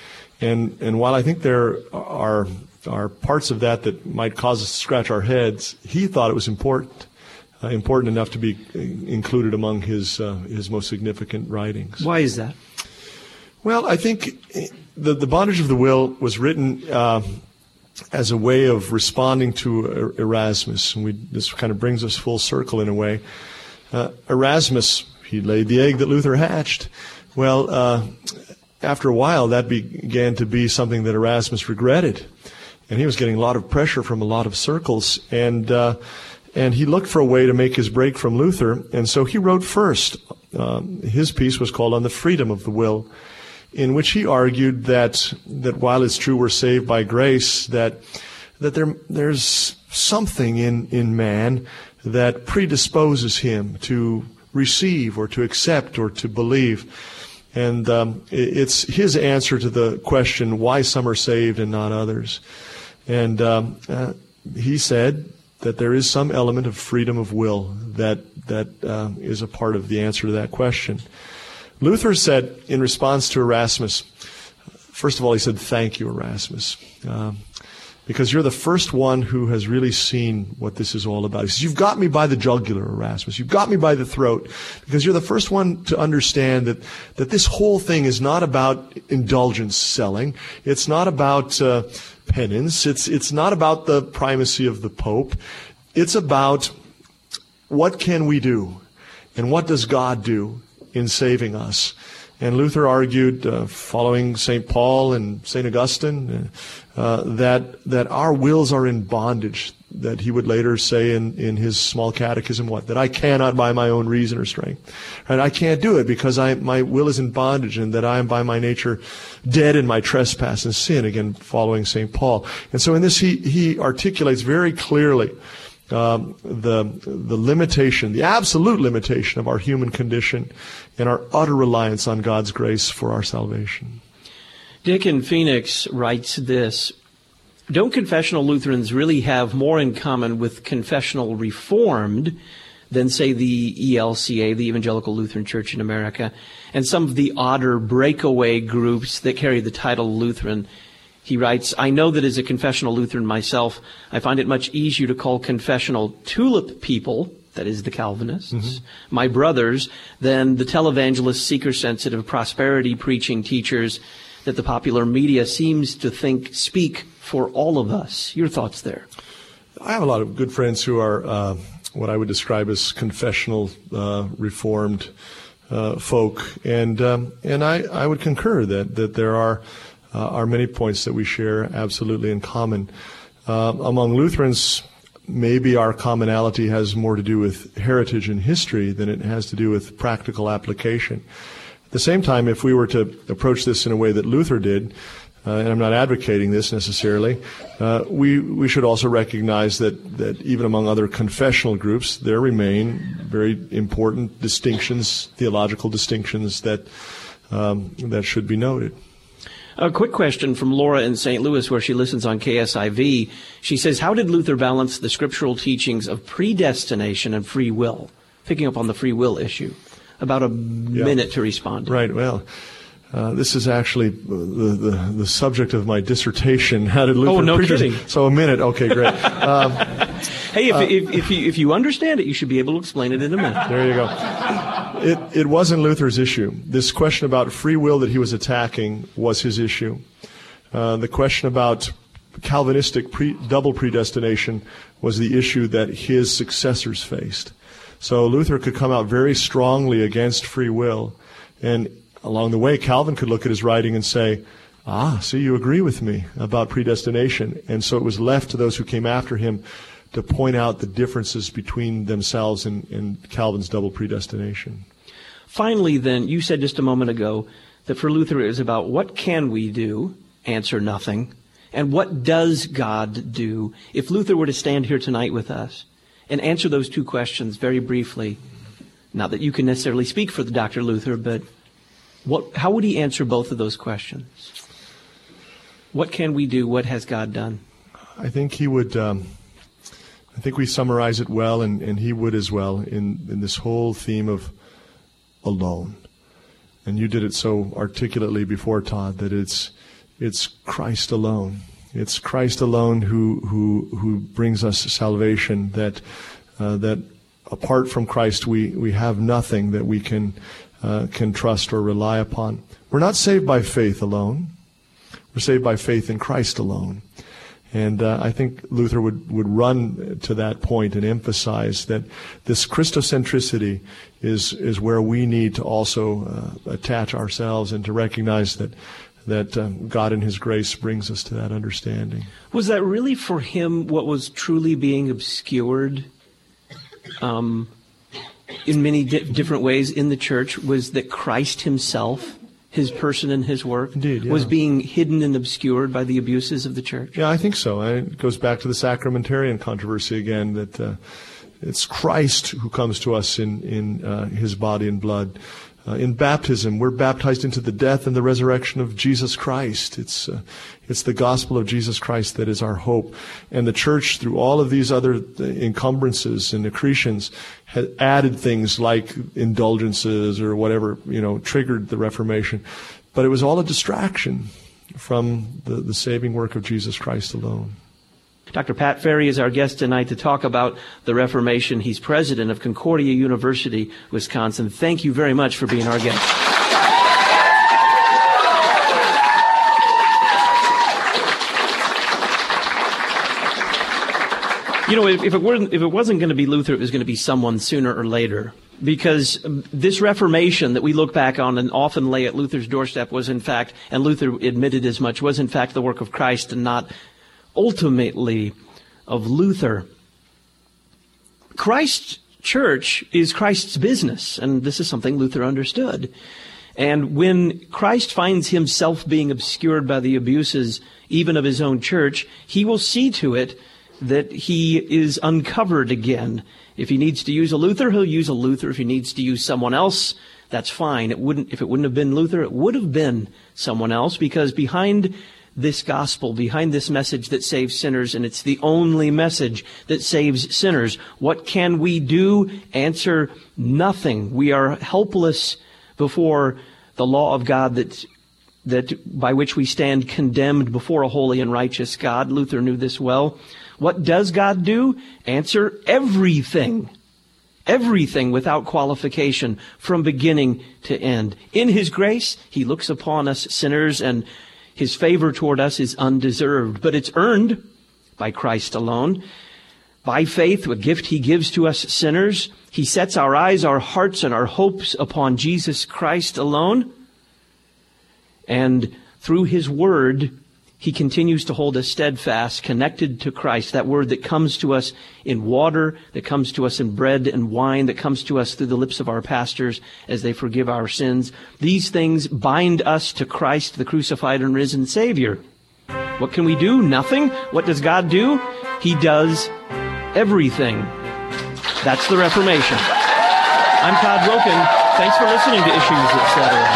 And and while I think there are are parts of that that might cause us to scratch our heads, he thought it was important. Uh, important enough to be included among his uh, his most significant writings. Why is that? Well, I think the the Bondage of the Will was written uh, as a way of responding to Erasmus, and we, this kind of brings us full circle in a way. Uh, Erasmus, he laid the egg that Luther hatched. Well, uh, after a while, that began to be something that Erasmus regretted, and he was getting a lot of pressure from a lot of circles, and. Uh, And he looked for a way to make his break from Luther, and so he wrote first. Um, his piece was called On the Freedom of the Will, in which he argued that that while it's true we're saved by grace, that that there there's something in, in man that predisposes him to receive or to accept or to believe. And um, it's his answer to the question why some are saved and not others. And um, uh, he said that there is some element of freedom of will that that uh, is a part of the answer to that question. Luther said in response to Erasmus, first of all, he said, thank you, Erasmus, uh, because you're the first one who has really seen what this is all about. He says, you've got me by the jugular, Erasmus. You've got me by the throat, because you're the first one to understand that, that this whole thing is not about indulgence selling. It's not about uh, penance. It's it's not about the primacy of the Pope. It's about what can we do and what does God do in saving us. And Luther argued, uh, following Saint Paul and Saint Augustine, uh, that that our wills are in bondage, that he would later say in, in his small catechism, what? That I cannot by my own reason or strength. And I can't do it because I, my will is in bondage, and that I am by my nature dead in my trespass and sin, again, following Saint Paul. And so in this he, he articulates very clearly um, the, the limitation, the absolute limitation of our human condition and our utter reliance on God's grace for our salvation. Dick in Phoenix writes this: don't confessional Lutherans really have more in common with confessional Reformed than, say, the E L C A, the Evangelical Lutheran Church in America, and some of the odder breakaway groups that carry the title Lutheran? He writes, I know that as a confessional Lutheran myself, I find it much easier to call confessional tulip people, that is the Calvinists, mm-hmm. my brothers, than the televangelist, seeker-sensitive, prosperity-preaching teachers that the popular media seems to think speak for all of us. Your thoughts there? I have a lot of good friends who are uh, what I would describe as confessional, uh, Reformed uh, folk, and um, and I, I would concur that that there are uh, are many points that we share absolutely in common. Uh, among Lutherans, maybe our commonality has more to do with heritage and history than it has to do with practical application. At the same time, if we were to approach this in a way that Luther did, uh, and I'm not advocating this necessarily, uh, we we should also recognize that, that even among other confessional groups, there remain very important distinctions, theological distinctions that um, that should be noted. A quick question from Laura in Saint Louis, where she listens on K S I V. She says, how did Luther balance the scriptural teachings of predestination and free will? Picking up on the free will issue. About a yeah. minute to respond. Right. Well, uh, this is actually the, the the subject of my dissertation. How did Luther? Oh, no predest- kidding. So a minute. Okay, great. Um, hey, if, uh, if if you if you understand it, you should be able to explain it in a minute. There you go. it, it wasn't Luther's issue. This question about free will that he was attacking was his issue. Uh, the question about Calvinistic pre, double predestination was the issue that his successors faced. So Luther could come out very strongly against free will, and along the way, Calvin could look at his writing and say, ah, see, you agree with me about predestination. And so it was left to those who came after him to point out the differences between themselves and, and Calvin's double predestination. Finally, then, you said just a moment ago that for Luther it was about what can we do, answer nothing, and what does God do? If Luther were to stand here tonight with us and answer those two questions very briefly, not that you can necessarily speak for the Doctor Luther, but what, how would he answer both of those questions? What can we do? What has God done? I think he would, um, I think we summarize it well, and, and he would as well, in, in this whole theme of alone. And you did it so articulately before, Todd, that it's it's Christ alone. It's Christ alone who who who brings us salvation, that uh, that apart from Christ we, we have nothing that we can uh, can trust or rely upon. We're not saved by faith alone. We're saved by faith in Christ alone. And uh, I think Luther would, would run to that point and emphasize that this Christocentricity is is where we need to also uh, attach ourselves, and to recognize that that um, God in His grace brings us to that understanding. Was that really for him what was truly being obscured um, in many di- different ways in the church? Was that Christ Himself, His person and His work, Indeed, yeah. was being hidden and obscured by the abuses of the church? Yeah, I think so. It goes back to the sacramentarian controversy again, that uh, it's Christ who comes to us in, in uh, His body and blood. Uh, in baptism, we're baptized into the death and the resurrection of Jesus Christ. It's uh, it's the gospel of Jesus Christ that is our hope. And the church, through all of these other encumbrances and accretions, had added things like indulgences or whatever, you know, triggered the Reformation. But it was all a distraction from the, the saving work of Jesus Christ alone. Doctor Pat Ferry is our guest tonight to talk about the Reformation. He's president of Concordia University, Wisconsin. Thank you very much for being our guest. You know, if, if it weren't, if it wasn't going to be Luther, it was going to be someone sooner or later. Because this Reformation that we look back on and often lay at Luther's doorstep was in fact, and Luther admitted as much, was in fact the work of Christ and not ultimately of Luther. Christ's church is Christ's business, and this is something Luther understood. And when Christ finds himself being obscured by the abuses even of his own church, he will see to it that he is uncovered again. If he needs to use a Luther, he'll use a Luther. If he needs to use someone else, that's fine. It wouldn't, if it wouldn't have been Luther, it would have been someone else, because behind this gospel, behind this message that saves sinners, and it's the only message that saves sinners, what can we do? Answer, nothing. We are helpless before the law of God that that by which we stand condemned before a holy and righteous God. Luther knew this well. What does God do? Answer, everything. Everything without qualification from beginning to end. In His grace, He looks upon us sinners, and His favor toward us is undeserved, but it's earned by Christ alone. By faith, a gift He gives to us sinners. He sets our eyes, our hearts, and our hopes upon Jesus Christ alone. And through His Word, He continues to hold us steadfast, connected to Christ, that Word that comes to us in water, that comes to us in bread and wine, that comes to us through the lips of our pastors as they forgive our sins. These things bind us to Christ, the crucified and risen Savior. What can we do? Nothing. What does God do? He does everything. That's the Reformation. I'm Todd Wilken. Thanks for listening to Issues, et cetera.